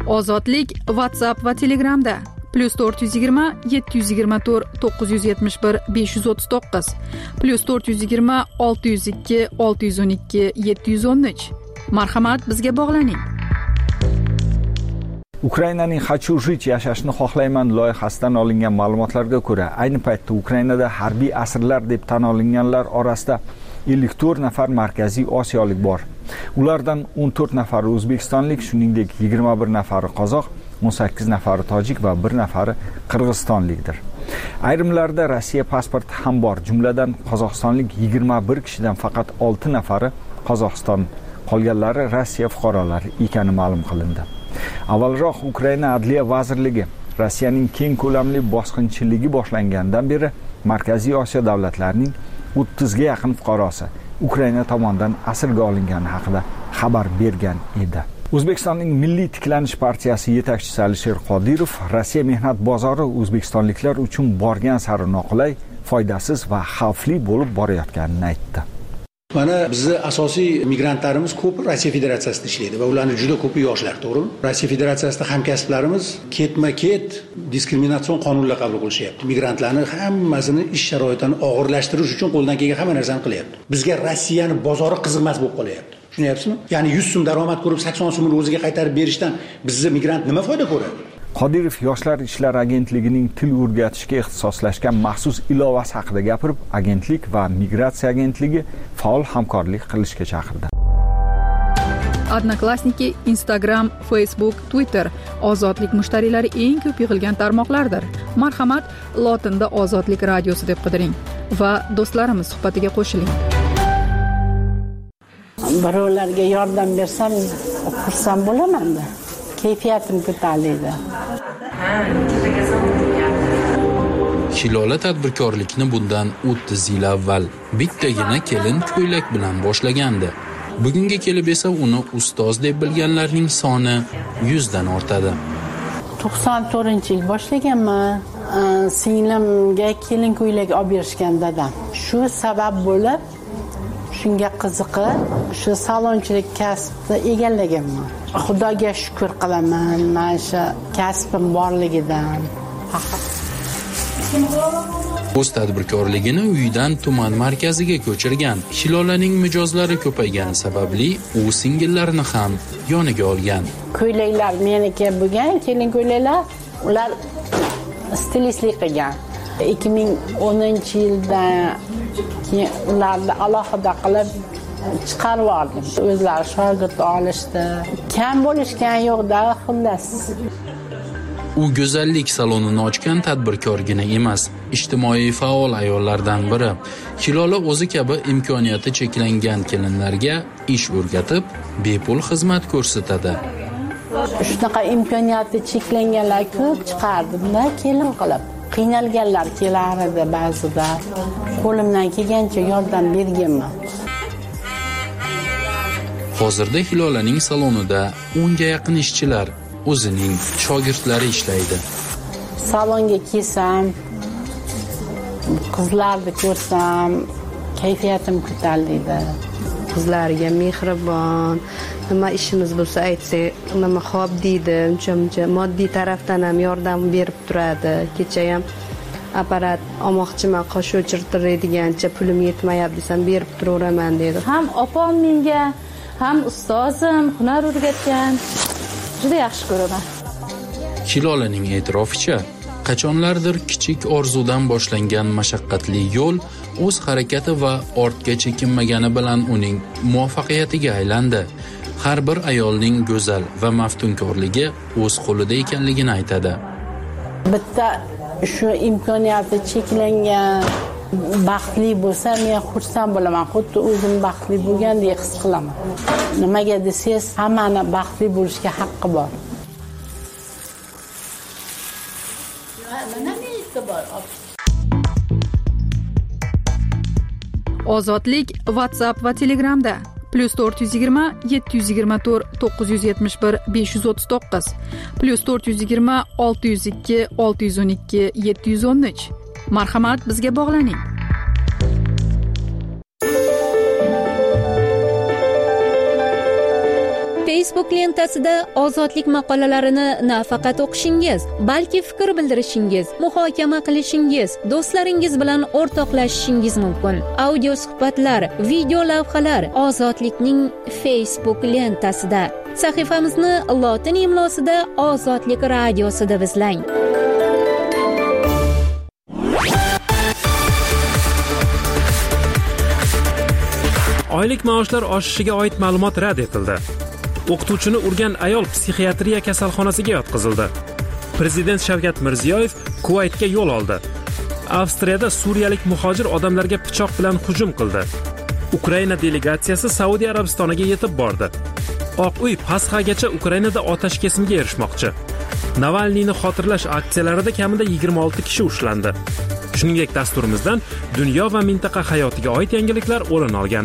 Ozodlik WhatsApp va Telegramda +420 724 971 539 +420 602 612 713. Marhamat, bizga bog'laning. Ukrainaning "Хочу жить, yashashni xohlayman" loyihasidan olingan ma'lumotlarga ko'ra, ayni paytda Ukrainada harbiy asirlar deb tan olinganlar orasida 54 nafar Markaziy Osiyolik bor. Ulardan 14 nafari o'zbekistonlik, shuningdek 21 nafari qozoq, 18 nafari tojik va 1 nafari qirg'izistonlikdir. Ayrimlarda Rossiya pasporti ham bor. Jumladan qozog'istonlik 21 kishidan faqat 6 nafari Qozog'iston, qolganlari Rossiya fuqarolari ekani ma'lum qilindi. Avvalroq Ukraina Adliya vazirligi Rossiyaning keng ko'lamli bosqinchiligi boshlangandan beri Markaziy Osiyo davlatlarining 30 ga yaqin fuqarosi Ukraina tomonidan asirga olingani haqida xabar bergan edi. O'zbekistonning Milliy tiklanish partiyasi yetakchisi Alisher Qodirov Rossiya mehnat bozori o'zbekistonliklar uchun borgan sari noqulay, foydasiz va xavfli bo'lib borayotganini aytdi. Mana bizni asosiy migrantlarimiz ko'p Rossiya Federatsiyasida ishlaydi va ularning juda ko'pi yoshlar, to'g'rimi? Rossiya Federatsiyasida hamkasblarimiz ketma-ket diskriminatsion qonunlar qabul qilishyapti. Migrantlarni hammasini ish sharoitini og'irlashtirish uchun qo'ldan kelgan hamma narsani qilyapti. Bizga Rossiyani bozori qiziqmas bo'lib qolyapti. Tushunyapsizmi? Ya'ni 100 so'm daromad ko'rib 80 so'mni o'ziga qaytarib berishdan bizni migrant nima foyda ko'radi? Qodirov Yoshlar ishlari agentligining til o'rgatishga ixtisoslashgan maxsus ilovasi haqida gapirib, agentlik va migratsiya agentligi faol hamkorlik qilishga chaqirdi. Odnoklassniki, Instagram, Facebook, Twitter ozodlik mushtariylari eng ko'p yig'ilgan tarmoqlardir. Marhamat, lotinda Ozodlik radiosi deb qidiring va do'stlarimiz suhbatiga qo'shiling. Birovlarga yordam bersam, xursand bo'laman-da. Kayfiyatim ko'tariladi. Hilola tadbirkorlikni bundan 30 yil avval bittagina kelin ko'ylak bilan boshlagandi. Bugunga kelib esa uni ustoz deb bilganlarning soni 100 dan ortadi. 94-yil boshlaganman. Singlimga kelin ko'ylak olib berishgan dadam. Shu sabab bo'lib, shunga qiziqib, shu salonchilik kasbni egallaganman. Xudoga shukr qilaman, mana shu kasbim borligidan. O'z tadbirkorligini uyidan tuman markaziga ko'chirgan. Hilolaning mijozlari ko'paygani sababli u singillarini ham yoniga olgan. Ko'ylaklar meniki bo'lgan, kelin ko'ylaklar, ular stilistlik qilgan. 2010-yilda keyin ularni alohida qilib chiqarib yubordim. O'zlari shogird olishdi. Kam bo'lishgan yo'qda, xullas. U go'zallik salonini ochgan tadbirkorgina emas, ijtimoiy faol ayollardan biri. Hilola o'zi kabi imkoniyati cheklangan kelinlarga ish o'rgatib, bepul xizmat ko'rsatadi. Shunaqa imkoniyati cheklanganlar ko'p chiqardim-da, kelin qilib. Qiynalganlar kelar edi ba'zida. Qo'limdan kelgancha yordam berganman. Hozirda Hilolaning salonida 10 ga yaqin ishchilar, o'zining shogirdlari ishlaydi. Salonga kelsam, qizlarni ko'rsam, kayfiyatim ko'tariladi. Qizlarga mehribon, nima ishimiz bo'lsa aytsak, nima xo'p deydi, uncha moddiy tarafdan ham yordam berib turadi. Kecha ham apparat olmoqchiman, qosh o'chirtiradigancha pulim yetmayapti desam, berib turaveraman dedi. Ham opam menga, ham ustozim hunar o'rgatgan. Juda yaxshi ko'raman. Hilolaning e'tiroficha, qachonlardir kichik orzudan boshlangan mashaqqatli yo'l o'z harakati va ortga chekinmagani bilan uning muvaffaqiyatiga aylandi. Har bir ayolning go'zal va maftunkorligi o'z qo'lida ekanligini aytadi. Bitta shu imkoniyati cheklangan baxtli bo'lsa, men xursand bo'laman. Xuddi o'zim baxtli bo'lgandek his qilaman. Nimaga desangiz, hammani baxtli bo'lishga haqqi bor. Ozodlik WhatsApp va Telegramda +420 724 971 539 +420 602 612 713. Marhamat, bizga bog'laning. Facebook lentasida ozodlik maqolalarini nafaqat o'qishingiz, balki fikr bildirishingiz, muhokama qilishingiz, do'stlaringiz bilan o'rtoqlashishingiz mumkin. Audio suhbatlar, video lavhalar ozodlikning Facebook lentasida. Sahifamizni lotin imlosida Ozodlik radiosi deb izlang. Oylik maoshlar oshishiga oid ma'lumot rad etildi. O'qituvchini urgan ayol psixiatriya kasalxonasiga yotqizildi. Prezident Shavkat Mirziyoyev Kuvaytga yo'l oldi. Avstriyada suriyalik muhojir odamlarga pichoq bilan hujum qildi. Ukraina delegatsiyasi Saudiya Arabistoniga yetib bordi. Oq uy Pasxagacha Ukrainada otash kesimiga erishmoqchi. Navalniyni xotirlash aksiyalarida kamida 26 kishi ushlandi. Shuningdek, dasturimizdan dunyo va mintaqa hayotiga oid yangiliklar o'rin olgan.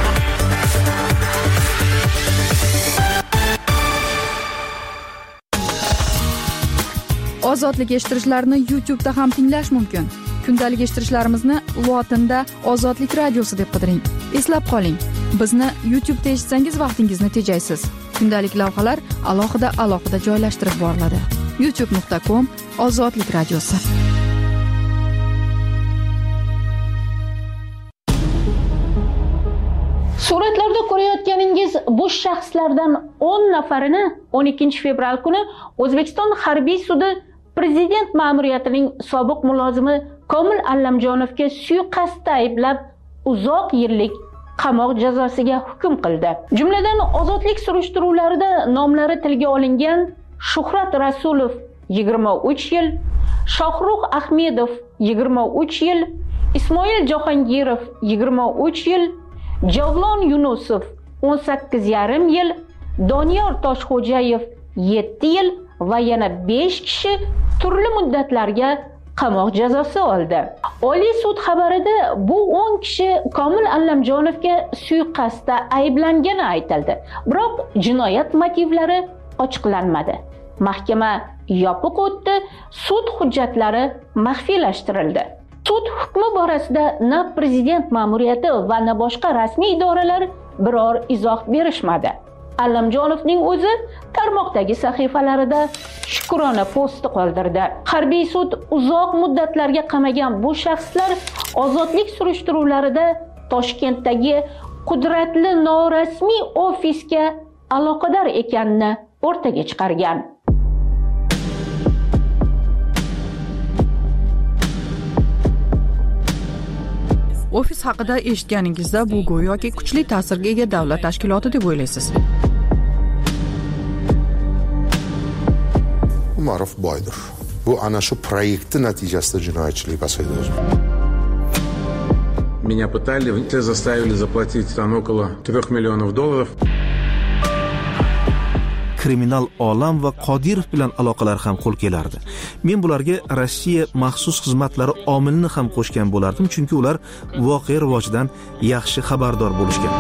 Ozodlik eshittirishlarni YouTube'da ham tinglash mumkin. Kundalik eshittirishlarimizni lotinda Ozodlik radiosi deb qidiring. Eslab qoling, bizni YouTube'da eshitsangiz vaqtingizni tejaysiz. Kundalik lavhalar alohida joylashtirib boriladi. youtube.com/Ozodlik radiosi. Suratlarda ko'rayotganingiz bu shaxslardan 10 nafarini 12 fevral kuni O'zbekiston harbiy sudi prezident ma'muriyatining sobiq mulozimi Komil Allamjonovga suiqasdda ayblab uzoq yillik qamoq jazosiga hukm qildi. Jumladan ozodlik surishtiruvlarida nomlari tilga olingan Shuhrat Rasulov 23 yil, Shohruh Ahmedov 23 yil, Ismoil Jahongirov 23 yil, Javlon Yunusov 18,5 yil, Doniyor Toshxo'jayev 7 yil va yana 5 kishi turli muddatlarga qamoq jazosi oldi. Oliy sud xabarida bu 10 kishi Komil Allamjonovga suiqasdda ayblangani aytildi. Biroq jinoyat motivlari ochiqlanmadi. Mahkama yopiq o'tdi, sud hujjatlari maxfiylashtirildi. Sud hukmi borasida na prezident ma'muriyati va na boshqa rasmiy idoralar biror izoh berishmadi. Allamjonovning o'zi tarmoqdagi sahifalarida shukrona posti qoldirdi. Harbiy sud uzoq muddatlarga qamagan bu shaxslar ozodlik surishtiruvlarida Toshkentdagi qudratli norasmiy ofisga aloqador ekanini o'rtaga chiqargan. Ofis haqida eshitganingizda bu go'yoki kuchli ta'sirga ega davlat tashkiloti deb o'ylaysiz. Umarov boydir. Bu ana shu proyektning natijasida jinoyatchilik pasaydi. Меня пытали, заставили заплатить там около $3 миллионов. Kriminal olam va Qodirov bilan aloqalar ham qo'l kelardi. Men bularga Rossiya maxsus xizmatlari omilini ham qo'shgan bo'lardim, chunki ular voqea rivojidan yaxshi xabardor bo'lishgan.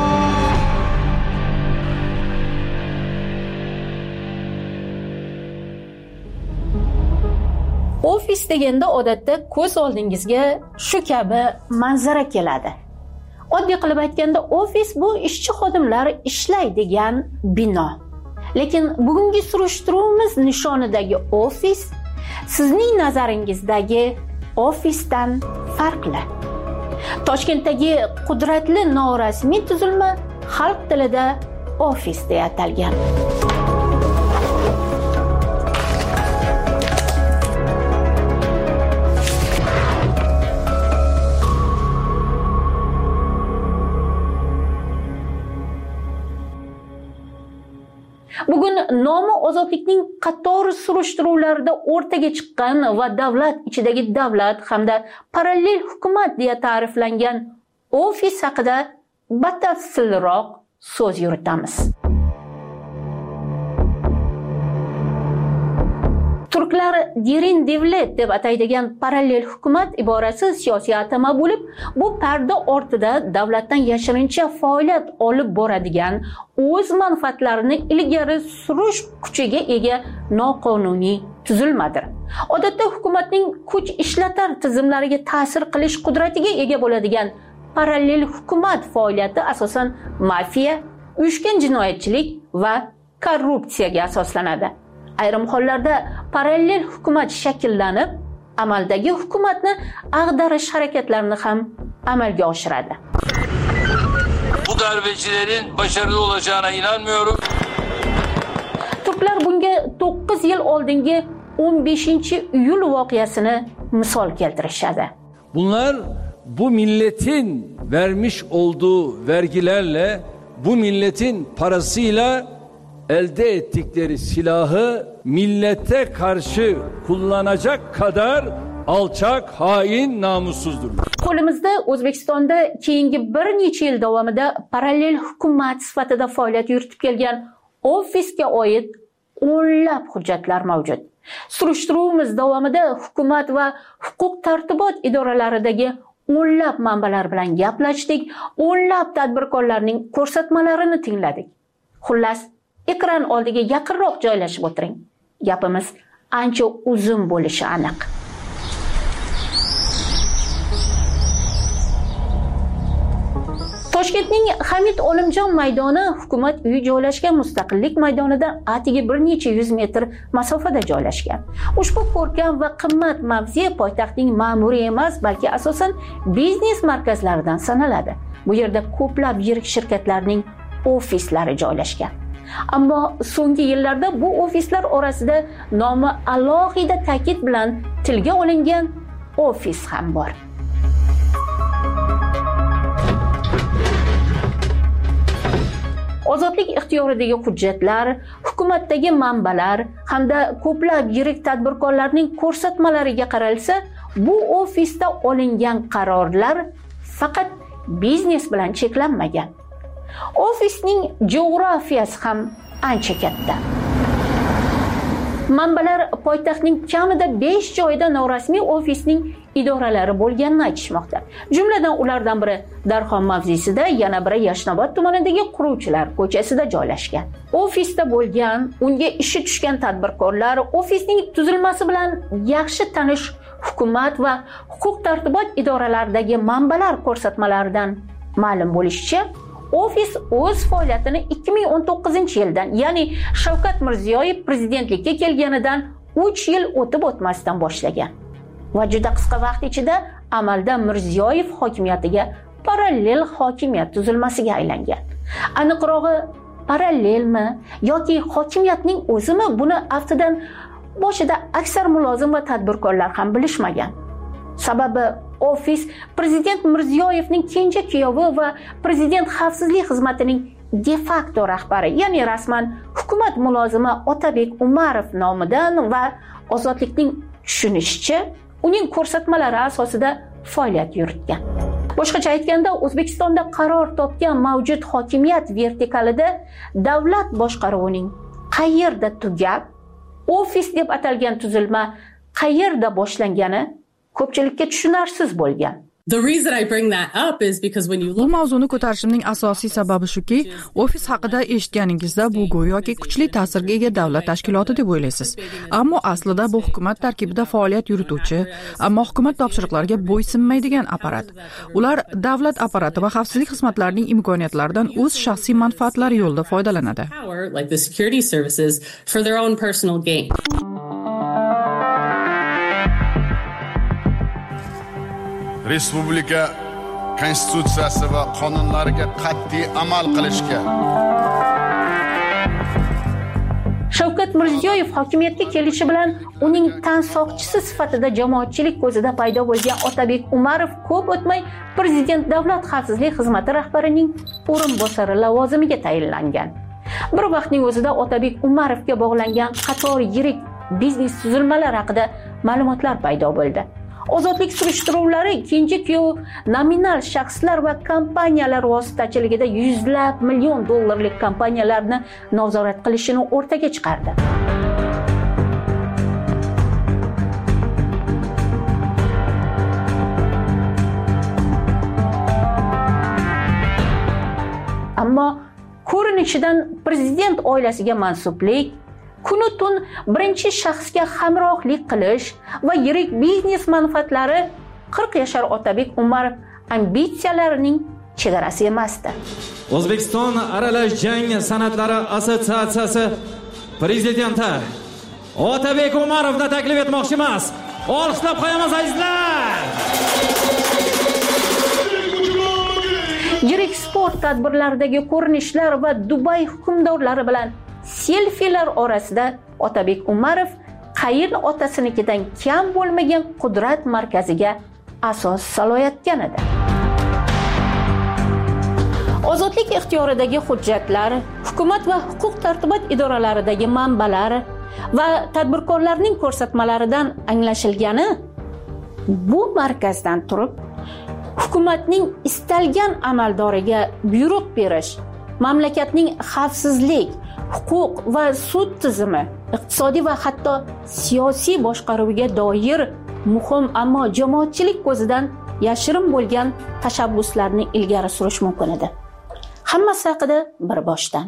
Ofis deganda odatda ko'z oldingizga shu kabi manzara keladi. Oddiy qilib aytganda, ofis bu ishchi xodimlar ishlaydigan bino. Lekin bugungi surishtiruvimiz nishonidagi ofis sizning nazaringizdagi ofisdan farqli. Toshkentdagi qudratli norasmiy tuzilma xalq tilida ofis deya atalgan. Bugun nomi ozodlikning qator surishtiruvlarida o'rtaga chiqqan va davlat ichidagi davlat hamda parallel hukumat deya ta'riflangan ofis haqida batafsilroq so'z yuritamiz. Turklar derin devlet deb ataydigan parallel hukumat iborasi siyosiy atama bo'lib, bu parda ortida davlatdan yashirincha faoliyat olib boradigan, o'z manfaatlarini ilgari surish kuchiga ega noqonuniy tuzilmadir. Odatda hukumatning kuch ishlatar tizimlariga ta'sir qilish qudratiga ega bo'ladigan parallel hukumat faoliyati asosan mafiya, uyushgan jinoyatchilik va korrupsiyaga asoslanadi. Ayrim hollarda parallel hukumat shakllanib, amaldagi hukumatni ag'darish harakatlarini ham amalga oshiradi. Bu darbecilerin başarılı olacağına inanmıyorum. Turklar bunga 9 yil oldingi 15-iyul voqeasini misol keltirishadi. Bunlar bu milletin vermiş olduğu vergilerle, bu milletin parasıyla elde ettikleri silahı millete karşı kullanacak kadar alçak, hain, namussuzdur. Qo'limizda O'zbekistonda keyingi bir necha yil davomida parallel hukumat sifatida faoliyat yuritib kelgan ofisga oid o'nlab hujjatlar mavjud. Surishtiruvimiz davomida hukumat va huquq tartibot idoralaridagi o'nlab manbalar bilan gaplashdik, o'nlab tadbirkorlarning ko'rsatmalarini tingladik. Xullas, ekran oldiga yaqinroq joylashib o'tiring. Gapimiz ancha uzun bo'lishi aniq. Toshkentning Hamid Olimjon maydoni hukumat uyi joylashgan Mustaqillik maydonidan atigi bir necha yuz metr masofada joylashgan. Ushbu ko'rkam va qimmat mavze poytaxtning ma'muriy emas, balki asosan biznes markazlaridan sanaladi. Bu yerda ko'plab yirik shirkatlarning ofislari joylashgan. Ammo so'nggi yillarda bu ofislar orasida nomi alohida ta'kid bilan tilga olingan ofis ham bor. Ozodlik ixtiyoridagi hujjatlar, hukumatdagi manbalar hamda ko'plab yirik tadbirkorlarning ko'rsatmalariga qaralsa, bu ofisda olingan qarorlar faqat biznes bilan cheklanmagan. Ofisning geografiyasi ham ancha katta. Manbalar poytaxtning kamida 5 joyida norasmiy ofisning idoralari bo'lganini aytishmoqda. Jumladan ulardan biri Darxon mavzesida, yana biri Yashnobod tumanidagi Quruvchilar ko'chasida joylashgan. Ofisda bo'lgan, unga ishi tushgan tadbirkorlar ofisning tuzilmasi bilan yaxshi tanish hukumat va huquq tartibot idoralaridagi manbalar ko'rsatmalaridan ma'lum bo'lishicha, ofis o'z faoliyatini 2019-yildan, ya'ni Shavkat Mirziyoyev prezidentlikka kelganidan 3 yil o'tib o'tmasdan boshlagan. Va juda qisqa vaqt ichida amalda Mirziyoyev hokimiyatiga parallel hokimiyat tuzilmasiga aylangan. Aniqrog'i, parallelmi yoki hokimiyatning o'zimi, buni aftidan boshida aksar mulozim va tadbirkorlar ham bilishmagan. Sababi ofis prezident Mirziyoyevning kenja kuyovi va prezident xavfsizlik xizmatining de facto rahbari, ya'ni rasman hukumat mulozimi Otabek Umarov nomidan va Ozodlikning tushunishicha uning ko'rsatmalari asosida faoliyat yuritgan. Boshqacha aytganda, O'zbekistonda qaror topgan mavjud hokimiyat vertikalida davlat boshqaruvining qayerda tugab, ofis deb atalgan tuzilma qayerda boshlangani ko'pchilikka tushunarsiz bo'lgan. Bu mavzuni ko'tarishimning asosiy sababi shuki, ofis haqida eshitganingizda bu go'yoki kuchli ta'sirga ega davlat tashkiloti deb o'ylaysiz. Ammo aslida bu hukumat tarkibida faoliyat yurituvchi, ammo hukumat topshiriqlariga bo'ysunmaydigan apparat. Ular davlat apparati va xavfsizlik xizmatlarining imkoniyatlaridan o'z shaxsiy manfaatlari yo'lida foydalanadi. Respublika konstitutsiyasi va qonunlariga qat'iy amal qilishga. Shavkat Mirziyoyev hokimiyatga kelishi bilan uning tansoqchisi sifatida jamoatchilik ko'zida paydo bo'lgan Otabek Umarov ko'p o'tmay prezident davlat xavfsizlik xizmati rahbarining o'rinbosari lavozimiga tayinlangan. Bir vaqtning o'zida Otabek Umarovga bog'langan qator yirik biznes tuzilmalar haqida ma'lumotlar paydo bo'ldi. Ozodlik surishtiruvlari kenja kuyov nominal shaxslar va kompaniyalar vositachiligida yuzlab million dollarlik kompaniyalarni nazorat qilishini o'rtaga chiqardi. Ammo ko'rinishidan prezident oilasiga mansublik, kunu tun birinchi shaxsga hamrohlik qilish va yirik biznes manfaatlari 40 yashar Otabek Umarov ambitsiyalarining chegarasi emasdi. O'zbekiston aralash jang san'atlari assotsiatsiyasi prezidenti Otabek Umarovni taklif etmoqchimiz. Olqishlab qo'yamiz azizlar. Yirik sport tadbirlaridagi ko'rinishlar va Dubay hukmdorlari bilan selfilar orasida Otabek Umarov qayin otasinikidan kam bo'lmagan qudrat markaziga asos solayotgan edi. Ozodlik ixtiyoridagi hujjatlar, hukumat va huquq tartibot idoralaridagi manbalar va tadbirkorlarning ko'rsatmalaridan anglashilgani, bu markazdan turib hukumatning istalgan amaldoriga buyruq berish, mamlakatning xavfsizlik, huquq va sud tizimi, iqtisodiy va hatto siyosiy boshqaruviga doir muhim ammo jamoatchilik ko'zidan yashirin bo'lgan tashabbuslarni ilgari surish mumkin edi. Hammasi haqida bir boshdan.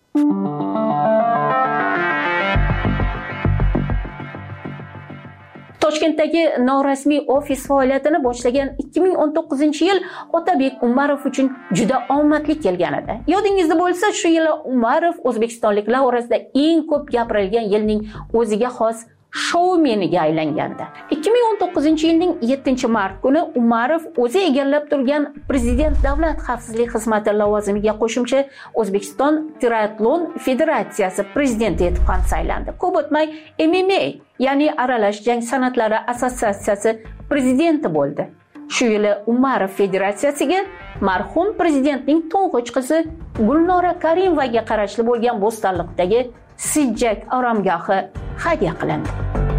Toshkentdagi norasmiy ofis faoliyatini boshlagan 2019-yil Otabek Umarov uchun juda omadli kelgan edi. Yodingizda bo'lsa, shu yili Umarov o'zbekistonliklar orasida eng ko'p gapirilgan yilning o'ziga xos shoumeniga aylangandi. 2019-yilning 7-mart kuni Umarov o'zi egallab turgan Prezident Davlat xavfsizlik xizmati lavozimiga qo'shimcha O'zbekiston Triatlon Federatsiyasi prezidenti etib ham saylandi. Ko'p o'tmay MMA, ya'ni aralash jang san'atlari assotsiatsiyasi prezidenti bo'ldi. Shu yili Umarov federatsiyasiga marhum prezidentning to'ng'ich qizi Gulnora Karimovaga qarashli bo'lgan Bo'stonliqdagi Sijjak oromgohi hadya qilindi.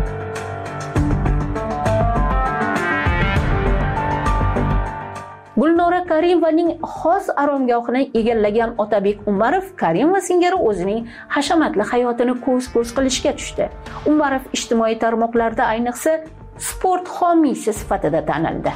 Gulnora Karimovaning xos oromgohini egallagan Otabek Umarov Karimova singari o'zining hashamatli hayotini ko'z-ko'z qilishga tushdi. Umarov ijtimoiy tarmoqlarda ayniqsa sport homiysi sifatida tanildi.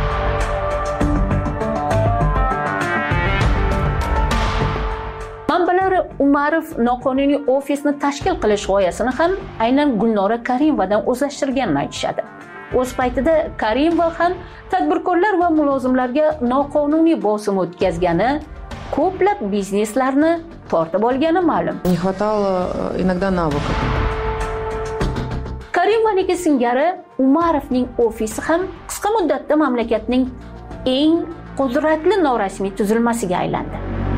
Manbalar Umarov noqonuniy ofisni tashkil qilish g'oyasini ham aynan Gulnora Karimovadan o'zlashtirganini aytishadi. O'z paytida Karimova ham tadbirkorlar va mulozimlarga noqonuniy bosim o'tkazgani, ko'plab bizneslarni tortib olgani ma'lum. Не хватало иногда навыков. Karimovaning singari Umarovning ofisi ham qisqa muddatda mamlakatning eng qudratli norasmiy tuzilmasiga aylandi.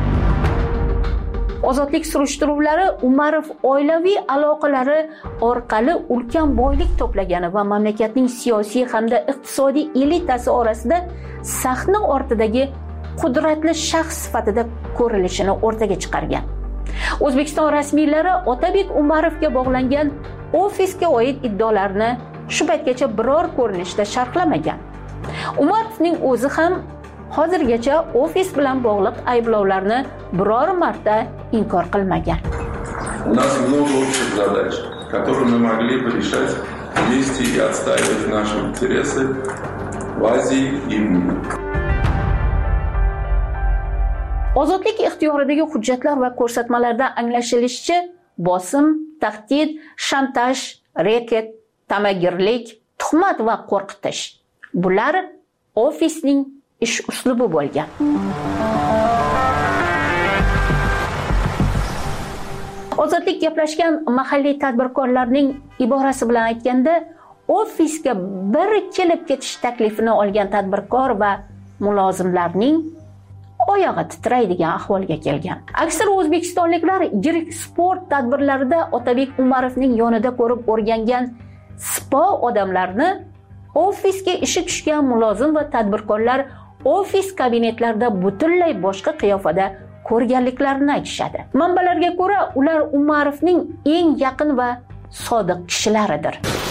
Ozodlik surishtiruvlari Umarov oilaviy aloqalari orqali ulkan boylik to'plagani va mamlakatning siyosiy hamda iqtisodiy elitasi orasida sahna ortidagi qudratli shaxs sifatida ko'rilishini o'rtaga chiqargan. O'zbekiston rasmiylari Otabek Umarovga bog'langan ofisga oid iddaolarni shu paytgacha biror ko'rinishda sharhlamagan. Umarovning o'zi ham hozirgacha ofis bilan bog'liq ayblovlarni biror marta inkor qilmagan. У нас много общих задач, которые мы могли бы решать вместе и отстаивать наши интересы в Азии и в мире. Ozodlik ixtiyoridagi hujjatlar va ko'rsatmalarda anglashilishicha, bosim, tahdid, shantaj, reket, tamagirlik, tuhmat va qo'rqitish. Bular ofisning ish uslubi bo'lgan. Ozodlik gaplashgan mahalliy tadbirkorlarning iborasi bilan aytganda, ofisga bir kelib ketish taklifini olgan tadbirkor va mulozimlarning oyog'i titraydigan ahvolga kelgan. Aksar o'zbekistonliklar yirik sport tadbirlarida Otabek Umarovning yonida ko'rib o'rgangan spo odamlarni ofisga ishi tushgan mulozim va tadbirkorlar ofis kabinetlarida butunlay boshqa qiyofada ko'rganliklarini aytishadi. Manbalarga ko'ra, ular Umarovning eng yaqin va sodiq kishilaridir.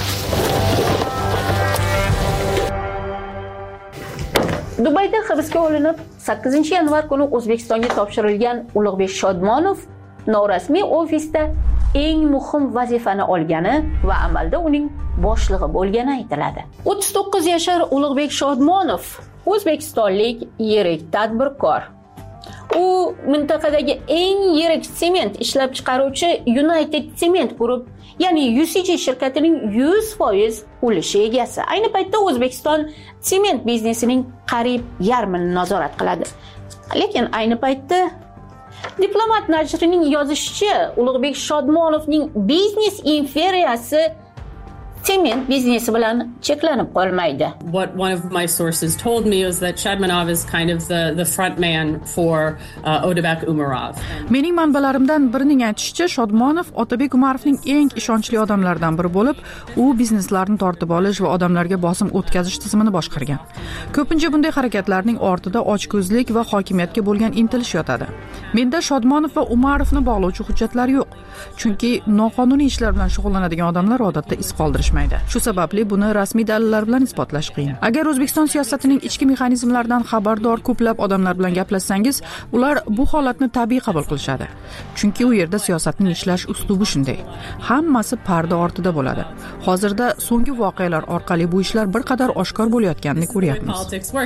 Dubayda hibsga olinib 8-yanvar kuni O'zbekistonga topshirilgan Ulug'bek Shodmonov norasmiy ofisda eng muhim vazifani olgani va amalda uning boshlig'i bo'lgani aytiladi. 39 yashar Ulug'bek Shodmonov o'zbekistonlik yirik tadbirkor. U mintaqadagi eng yirik sement ishlab chiqaruvchi United Cement Group, ya'ni UCG shirkatining 100% ulushi egasi. Ayni paytda O'zbekiston sement biznesining qariyb yarmini nazorat qiladi. Lekin ayni paytda Diplomat nashrining yozishicha, Ulug'bek Shodmonovning biznes imperiyasi sement biznesi bilan cheklanib qolmaydi. What one of my sources told me was that Shadmanov is kind of the front man for Otabek Umarov. Mening manbalarimdan birining aytishicha, Shodmonov Otabek Umarovning eng ishonchli odamlaridan biri bo'lib, u bizneslarni tortib olish va odamlarga bosim o'tkazish tizimini boshqargan. Ko'pincha bunday harakatlarning ortida ochko'zlik va hokimiyatga bo'lgan intilish yotadi. Menda Shodmonov va Umarovni bog'lovchi hujjatlar yo'q, chunki noqonuniy ishlar bilan shug'ullanadigan odamlar odatda iz qoldirishmaydi. Shu sababli buni rasmiy dalillar bilan isbotlash qiyin. Agar O'zbekiston siyosatining ichki mexanizmlaridan xabardor ko'plab odamlar bilan gaplashsangiz, ular bu holatni tabiiy qabul qilishadi. Chunki u yerda siyosatning ishlash uslubi shunday. Hammasi parda ortida bo'ladi. Hozirda so'nggi voqealar orqali bu ishlar bir qadar oshkor bo'layotganini ko'ryapmiz.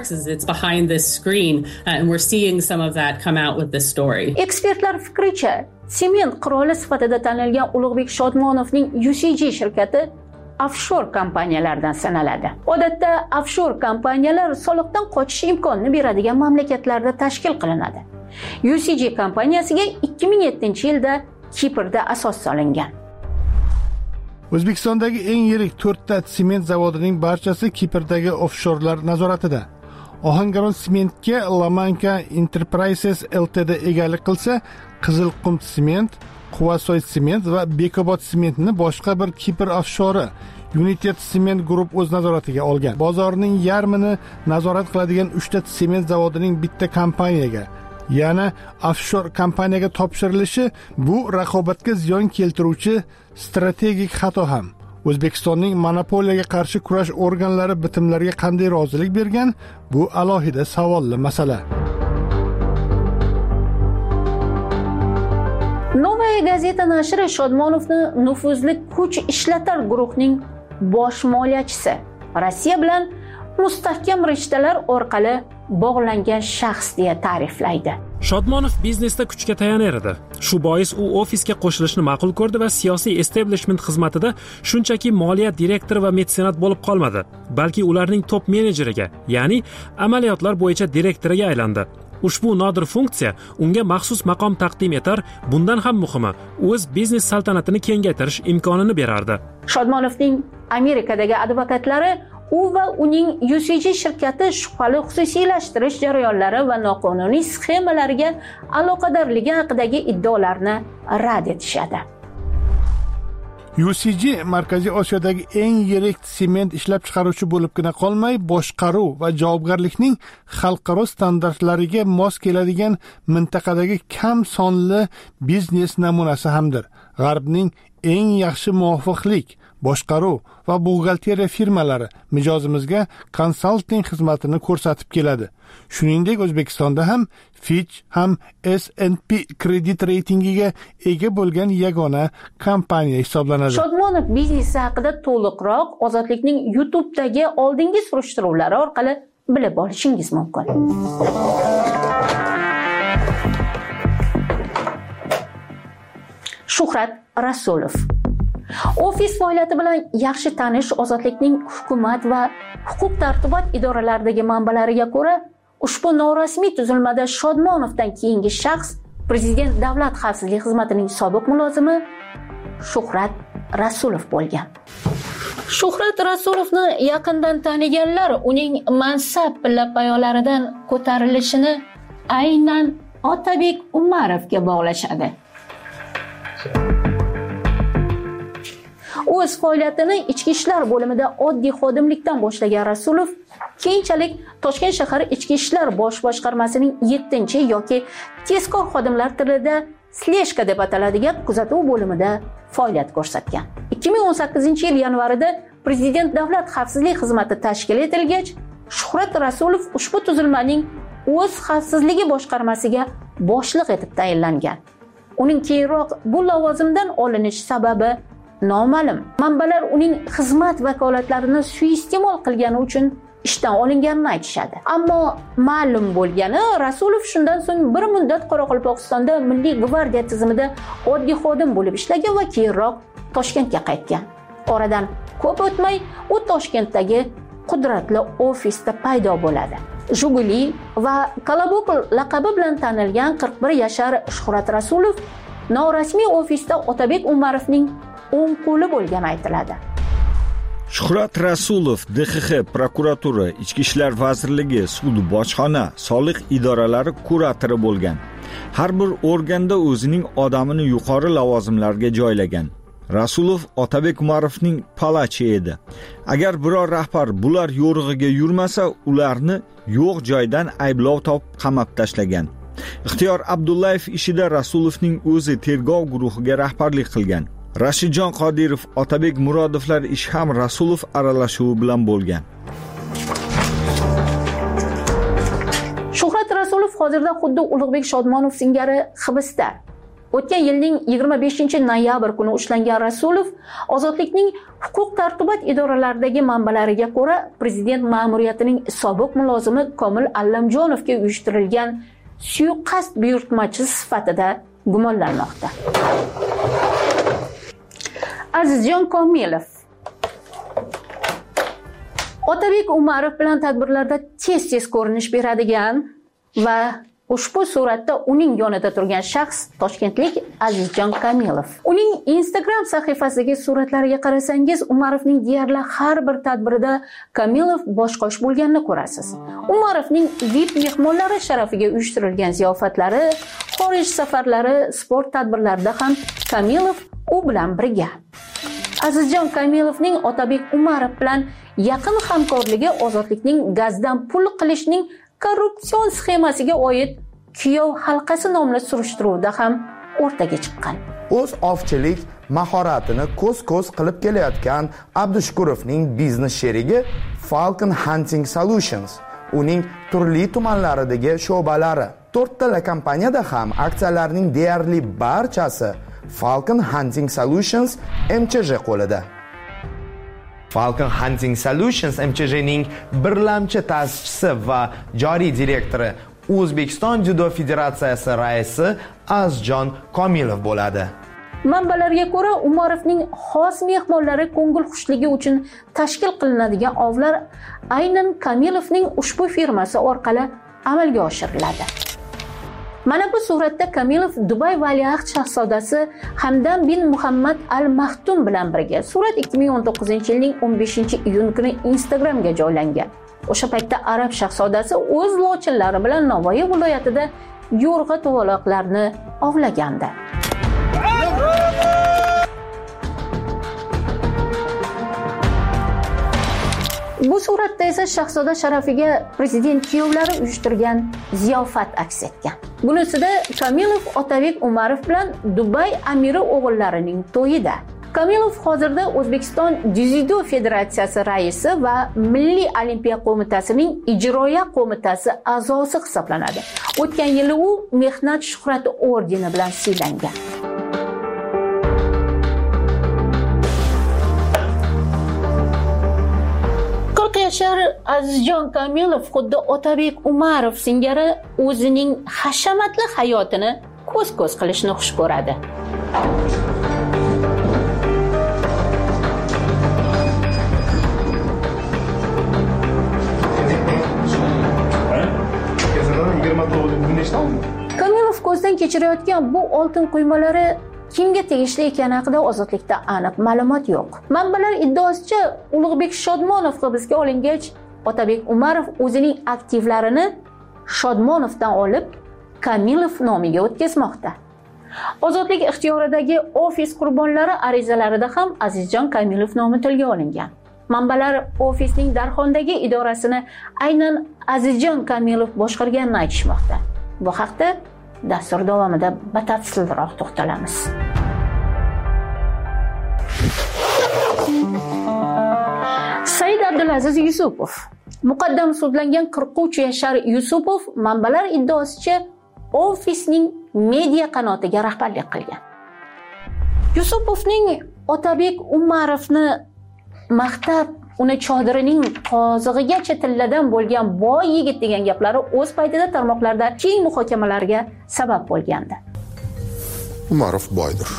Ekspertlar fikricha, sement qiroli sifatida tanilgan Ulug'bek Shodmonovning UCG shirkati offshore kompaniyalardan sanaladi. Odatda offshore kompaniyalar soliqdan qochish imkonini beradigan mamlakatlarda tashkil qilinadi. UCG kompaniyasiga 2007-yilda Kiprda asos solingan. O'zbekistondagi eng yirik 4 ta sement zavodining barchasi Kiprdagi offshorlar nazoratida. Ohangaron sementga Lamanka Enterprises Ltd egalik qilsa, Qizilqum sement, Quvasoy sement va Bekobod sementni boshqa bir Kipr offshori United Cement Group o'z nazoratiga olgan. Bozorning yarmini nazorat qiladigan 3 ta sement zavodining bitta kompaniyaga, ya'ni offshore kompaniyaga topshirilishi bu raqobatga ziyon keltiruvchi strategik xato ham. O'zbekistonning monopoliyaga qarshi kurash organlari bitimlarga qanday rozilik bergan? Bu alohida savolli masala. Novaya gazeta nashri Shodmonovni nufuzli kuch ishlatar guruhning bosh moliyachisi, Rossiya bilan mustahkam rishtalar orqali bog'langan shaxs deya ta'riflaydi. Shodmonov biznesda kuchga tayanar edi. Shu bois u ofisga qo'shilishni ma'qul ko'rdi va siyosiy establishment xizmatida shunchaki moliya direktori va metsenat bo'lib qolmadi, balki ularning top menejeriga, ya'ni amaliyotlar bo'yicha direktoriga aylandi. Ushbu nodir funksiya unga maxsus maqom taqdim etar, bundan ham muhimi, o'z biznes saltanatini kengaytirish imkonini berardi. Shodmonovning Amerikadagi advokatlari u va uning UCG shirkati shubhali xususiylashtirish jarayonlari va noqonuniy sxemalarga aloqadorligi haqidagi iddaolarni rad etishadi. UCG Markaziy Osiyodagi eng yirik sement ishlab chiqaruvchi bo'libgina qolmay, boshqaruv va javobgarlikning xalqaro standartlariga mos keladigan mintaqadagi kam sonli biznes namunasi hamdir. G'arbning eng yaxshi muvofiqlik, boshqaruv va buxgalteriya firmalari mijozimizga konsalting xizmatini ko'rsatib keladi. Shuningdek, O'zbekistonda ham Fitch ham S&P kredit reytingiga ega bo'lgan yagona kompaniya hisoblanadi. Shodmonov biznesi haqida to'liqroq Ozodlikning YouTube'dagi oldingi surishtiruvlari orqali bilib olishingiz mumkin. Shuhrat Rasulov. Ofis faoliyati bilan yaxshi tanish Ozodlikning hukumat va huquq tartibot idoralaridagi manbalariga ko'ra, ushbu norasmiy tuzilmada Shodmonovdan keyingi shaxs Prezident Davlat xavfsizlik xizmatining sobiq mulozimi Shuhrat Rasulov bo'lgan. Shuhrat Rasulovni yaqindan taniganlar uning mansab pilla-poyolaridan ko'tarilishini aynan Otabek Umarovga bog'lashadi. O'z faoliyatini ichki ishlar bo'limida oddiy xodimlikdan boshlagan Rasulov keyinchalik Toshkent shahar ichki ishlar bosh boshqarmasining 7-chi yoki tezkor xodimlar tilida sleshka deb ataladigan kuzatuv bo'limida faoliyat ko'rsatgan. 2018-yil yanvarida Prezident Davlat xavfsizlik xizmati tashkil etilgach, Shuhrat Rasulov ushbu tuzilmaning o'z xavfsizligi boshqarmasiga boshliq etib tayinlangan. Uning keyinroq bu lavozimdan olinish sababi noma'lum. Manbalar uning xizmat vakolatlarini suiiste'mol qilgani uchun ishdan olinganini aytishadi. Ammo ma'lum bo'lgani, Rasulov shundan so'ng bir muddat Qoraqalpog'istonda Milliy gvardiya tizimida oddiy xodim bo'lib ishlagan va keyinroq Toshkentga qaytgan. Oradan ko'p o'tmay u Toshkentdagi qudratli ofisda paydo bo'ladi. Juguli va Kolobok laqabi bilan tanilgan 41 yashar Shuhrat Rasulov norasmiy ofisda Otabek Umarovning o'ng qo'li bo'lgani aytiladi. Shuhrat Rasulov DXX prokuratura, Ichki ishlar vazirligi, sud, bojxona, soliq idoralari kuratori bo'lgan. Har bir organda o'zining odamini yuqori lavozimlarga joylagan. Rasulov Otabek Umarovning palachi edi. Agar biror rahbar bular yo'rig'iga yurmasa, ularni yo'q joydan ayblov topib qamab tashlagan. Ixtiyor Abdullayev ishida Rasulovning o'zi tergov guruhiga rahbarlik qilgan. Rashidjon Qodirov, Otabek Murodovlar ishi ham Rasulov aralashuvi bilan bo'lgan. Shuhrat Rasulov hozirda xuddi Ulug'bek Shodmonov singari hibsda. O'tgan yilning 25-noyabr kuni ushlangan Rasulov ozodlikning huquq-tartibot idoralaridagi manbalariga ko'ra, prezident ma'muriyatining sobiq mulozimi Komil Allamjonovga uyushtirilgan suiqasd buyurtmachi sifatida gumonlanmoqda. Azizjon Komilov Otabek Umarov bilan tadbirlarda tez-tez ko'rinish beradigan va ushbu suratda uning yonida turgan shaxs toshkentlik Azizjon Komilov. Uning Instagram sahifasidagi suratlariga qarasangiz, Umarovning deyarli har bir tadbirida Komilov boshqosh bo'lganini ko'rasiz. Umarovning VIP mehmonlari sharafiga uyushtirilgan ziyofatlari, xorij safarlari, sport tadbirlarida ham Komilov u bilan birga. Azizjon Komilovning Otabek Umarov bilan yaqin hamkorligi ozodlikning gazdan pul qilishning korrupsion sxemasiga oid Kuyov halqasi nomli surishtiruvda ham o'rtaga chiqqan. O'z ovchilik mahoratini ko'z-ko'z qilib kelayotgan Abdushukurovning biznes sherigi Falcon Hunting Solutions, uning turli tumanlaridagi sho'balari, 4 ta kompaniyada ham aksiyalarning deyarli barchasi Falcon Hunting Solutions MCJ qo'lida. Falcon Hunting Solutions MCJning birlamchi ta'sischisi va joriy direktori O'zbekiston Judo Federatsiyasi raisi Azizjon Komilov bo'ladi. Manbalarga ko'ra, Umarovning xos mehmonlari ko'ngilxushligi uchun tashkil qilinadigan ovlar aynan Komilovning ushbu firmasi orqali amalga oshiriladi. Mana bu suratda Komilov Dubay valiahd shahzodasi Hamdan bin Muhammad al-Maxtum bilan birga. Surat 2019-yilning 15-iyun kuni Instagramga joylangan. O'sha paytda arab shahzodasi o'z lochinlari bilan Navoiy viloyatida yo'rg'a to'g'aloqlarni ovlagandi. Bu suratda esa shahzoda sharafiga prezident kuyovlari uyushtirgan ziyofat aks etgan. Bunisida Komilov Otabek Umarov bilan Dubay amiri o'g'illarining to'yida. Komilov hozirda O'zbekiston Dzyudo Federatsiyasi raisi va Milliy olimpiya qo'mitasining ijroiya qo'mitasi a'zosi hisoblanadi. O'tgan yili u Mehnat shuhrati ordeni bilan siylangan. Azizjon Komilov xuddi Otabek Umarov singari o'zining hashamatli hayotini ko'z-ko'z qilishni xush ko'radi. Komilov ko'zdan kechirayotgan bu oltin quymalari kimga tegishli ekani haqida ozodlikda aniq ma'lumot yo'q. Manbalar iddaosicha, Ulug'bek Shodmonov hibsga olingach, Otabek Umarov o'zining aktivlarini Shodmonovdan olib, Komilov nomiga o'tkazmoqda. Ozodlik ixtiyoridagi ofis qurbonlari arizalarida ham Azizjon Komilov nomi tilga olingan. Manbalar ofisning Darxondagi idorasini aynan Azizjon Komilov boshqarganini aytishmoqda. Bu haqda dastur davomida batafsilroq to'xtalamiz. Said Abdulaziz Yusupov. Muqaddam sudlangan 43 yashar Yusupov manbalar iddaosicha ofisning media qanotiga rahbarlik qilgan. Yusupovning Otabek Umarovni maqtab, uni chodirining qozig'igacha tilladan bo'lgan boy yigit degan gaplari o'z paytida tarmoqlarda keng muhokamalarga sabab bo'lgandi. Umarov boydir.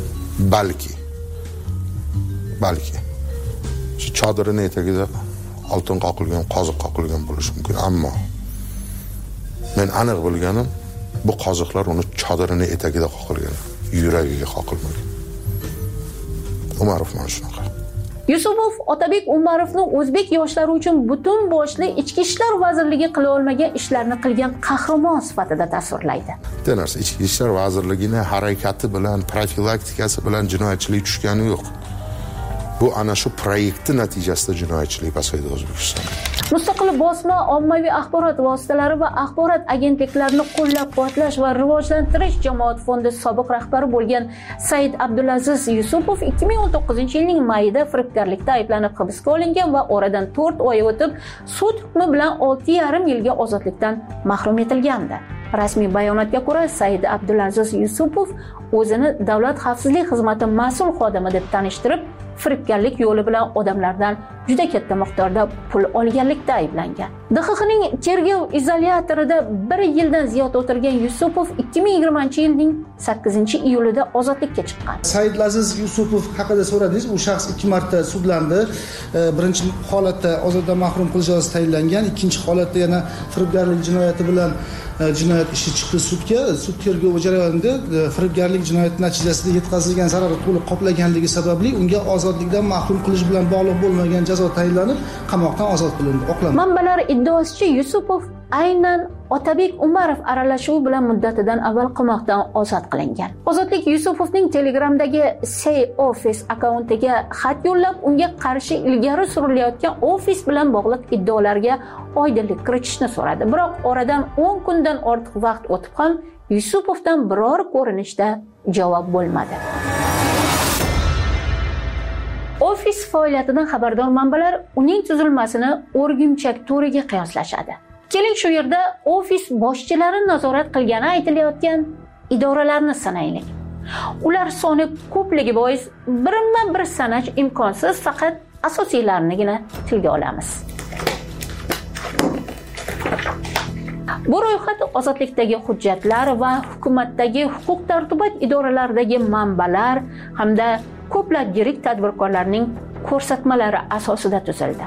Balki shu chodirini etagida oltin qoqilgan, qoziq qoqilgan bo'lishi mumkin, ammo men aniq bilganim, bu qoziqlar uni chodirining etagida qoqilgan, yuragiga qoqilmagan. Umarov mana shunaqa. Yusupov Otabek Umarovni o'zbek yoshlari uchun butun boshli ichki ishlar vazirligi qila olmagan ishlarni qilgan qahramon sifatida tasvirlaydi. Bitta narsa, ichki ishlar vazirligining harakati bilan, profilaktikasi bilan jinoyatchilik tushgani yo'q. Bu ana shu proyektning natijasida jinoyatchilik pasaydi O'zbekistonda. Mustaqil bosma, ommaviy axborot vositalari va axborot agentliklarini qo'llab-quvvatlash va rivojlantirish jamoat fondi sobiq rahbari bo'lgan Said Abdulaziz Yusupov 2019-yilning mayida firibgarlikda ayblanib hibsga olingan va oradan 4 oy o'tib sud hukmi bilan 6,5 yilga ozodlikdan mahrum etilgandi. Rasmiy bayonotga ko'ra, Said Abdulaziz Yusupov o'zini Davlat xavfsizlik xizmati mas'ul xodimi deb tanishtirib, firibgarlik yo'li bilan odamlardan juda katta miqdorda pul olganlikda ayblangan. DXXning tergov izolyatorida 1 yildan ziyod o'tirgan Yusupov 2020-yilning 8-iyulida ozodlikka chiqqan. Said Aziz Yusupov haqida so'radingiz. U shaxs 2 marta sudlandi. Birinchi holatda ozoddan mahrum qilish jazosi tayinlangan, ikkinchi holatda yana firibgarlik jinoyati bilan jinoyat ishi chiqdi sudga. Sud tergovi jarayonida firibgarlik jinoyati natijasida yetkazilgan zararni to'liq qoplaganligi sababli unga ozodlikdan mahrum qilish bilan bog'liq bo'lmagan jazo tayinlanib, qamoqdan ozod qilindi. Manbalar iddaosicha Yusupov aynan Otabek Umarov aralashuvi bilan muddatidan avval qamoqdan ozod qilingan. Ozodlik Yusupovning Telegramdagi Say Office akkauntiga xat yo'llab, unga qarshi ilgari surilayotgan ofis bilan bog'liq iddaolarga oydinlik kiritishni so'radi. Biroq oradan 10 kundan ortiq vaqt o'tib ham Yusupovdan biror ko'rinishda javob bo'lmadi. Ofis faoliyatidan xabardor manbalar uning tuzilmasini O'rgimchak to'riga qiyoslashadi. Keling shu yerda ofis boshchilari nazorat qilgani aytilayotgan idoralarni sanaylik. Ular soni ko'pligi bois birinma-bir sanash imkonsiz, faqat asosiylarnigina tilga olamiz. Bu ro'yxat ozodlikdagi hujjatlar va hukumatdagi huquq-tartibot idoralaridagi manbalar hamda ko'plab yirik tadbirkorlarning ko'rsatmalari asosida tuzildi.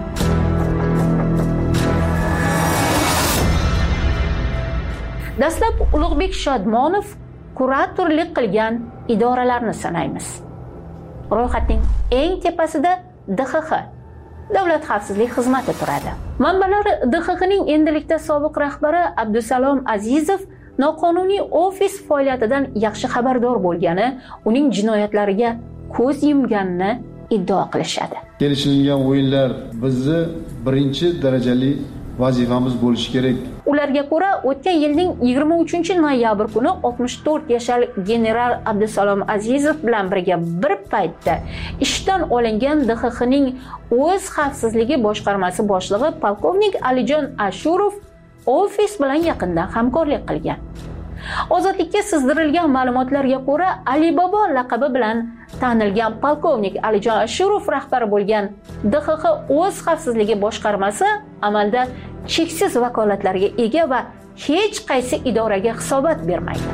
Dastlab Ulug'bek Shodmonov kuratorlik qilgan idoralarni sanaymiz. Ro'yxatning eng tepasida DXX, Davlat xavfsizlik xizmati turadi. Manbalar DXXning endilikda sobiq rahbari Abdusalom Azizov noqonuniy ofis faoliyatidan yaxshi xabardor bo'lgani, uning jinoyatlariga ko'z yumganini iddao qilishadi. Kelishilgan o'yinlar bizni birinchi darajali vazifamiz bo'lishi kerak. Ularga ko'ra, o'tgan yilning 23-noyabr kuni 64 yoshli general Abdusalom Azizov bilan birga bir paytda ishdan olingan DXXning o'z xavfsizligi boshqarmasi boshlig'i polkovnik Alijon Ashurov ofis bilan yaqindan hamkorlik qilgan. Ozodlikka sizdirilgan ma'lumotlarga ko'ra, Alibaba laqabi bilan tanilgan polkovnik Alijon Ashurov rahbari bo'lgan DXX o'z xavfsizligi boshqarmasi amalda cheksiz vakolatlarga ega va hech qaysi idoraga hisobot bermaydi.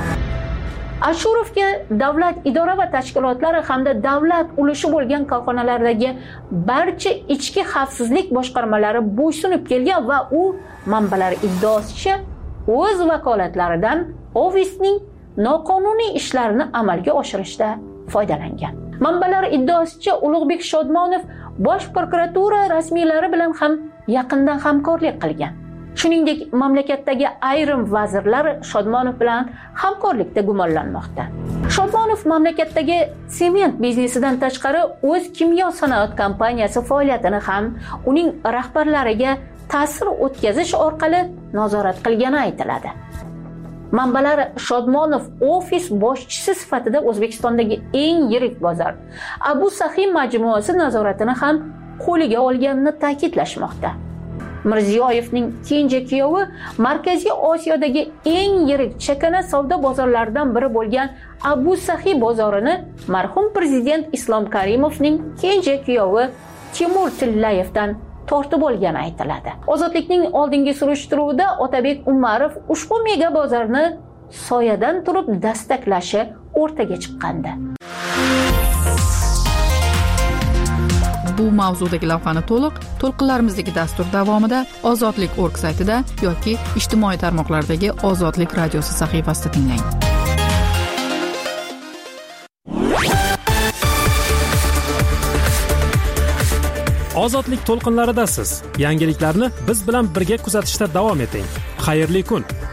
Ashurovga davlat idora va tashkilotlari hamda davlat ulushi bo'lgan korxonalardagi barcha ichki xavfsizlik boshqarmalari bo'ysunib kelgan va u manbalar iddaosicha o'z vakolatlaridan ofisning noqonuniy ishlarini amalga oshirishda foydalangan. Manbalar iddaosicha Ulug'bek Shodmonov Bosh prokuratura rasmiylari bilan ham yaqindan hamkorlik qilgan. Shuningdek, mamlakatdagi ayrim vazirlar Shodmonov bilan hamkorlikda gumonlanmoqda. Shodmonov mamlakatdagi sement biznesidan tashqari o'z kimyo sanoat kompaniyasi faoliyatini ham uning rahbarlariga ta'sir o'tkazish orqali nazorat qilgani aytiladi. Manbalar Shodmonov ofis boshchisi sifatida O'zbekistondagi eng yirik bozor Abu Saxiy majmuasi nazoratini ham qo'liga olganini ta'kidlashmoqda. Mirziyoyevning kenja kuyovi Markaziy Osiyodagi eng yirik chakana savdo bozorlaridan biri bo'lgan Abu Saxiy bozorini marhum prezident Islom Karimovning kenja kuyovi Timur Tillayevdan tortib olgani aytiladi. Ozodlikning oldingi surishtiruvida Otabek Umarov ushbu mega bozorni soyadan turib dastaklashi o'rtaga chiqqandi. bu mavzudagi lavhani to'lqinlarimizdagi dastur davomida ozodlik.org saytida yoki ijtimoiy tarmoqlardagi Ozodlik radiosi sahifasida tinglang. Ozodlik to'lqinlaridasiz. Yangiliklarni biz bilan birga kuzatishda davom eting. Xayrli kun.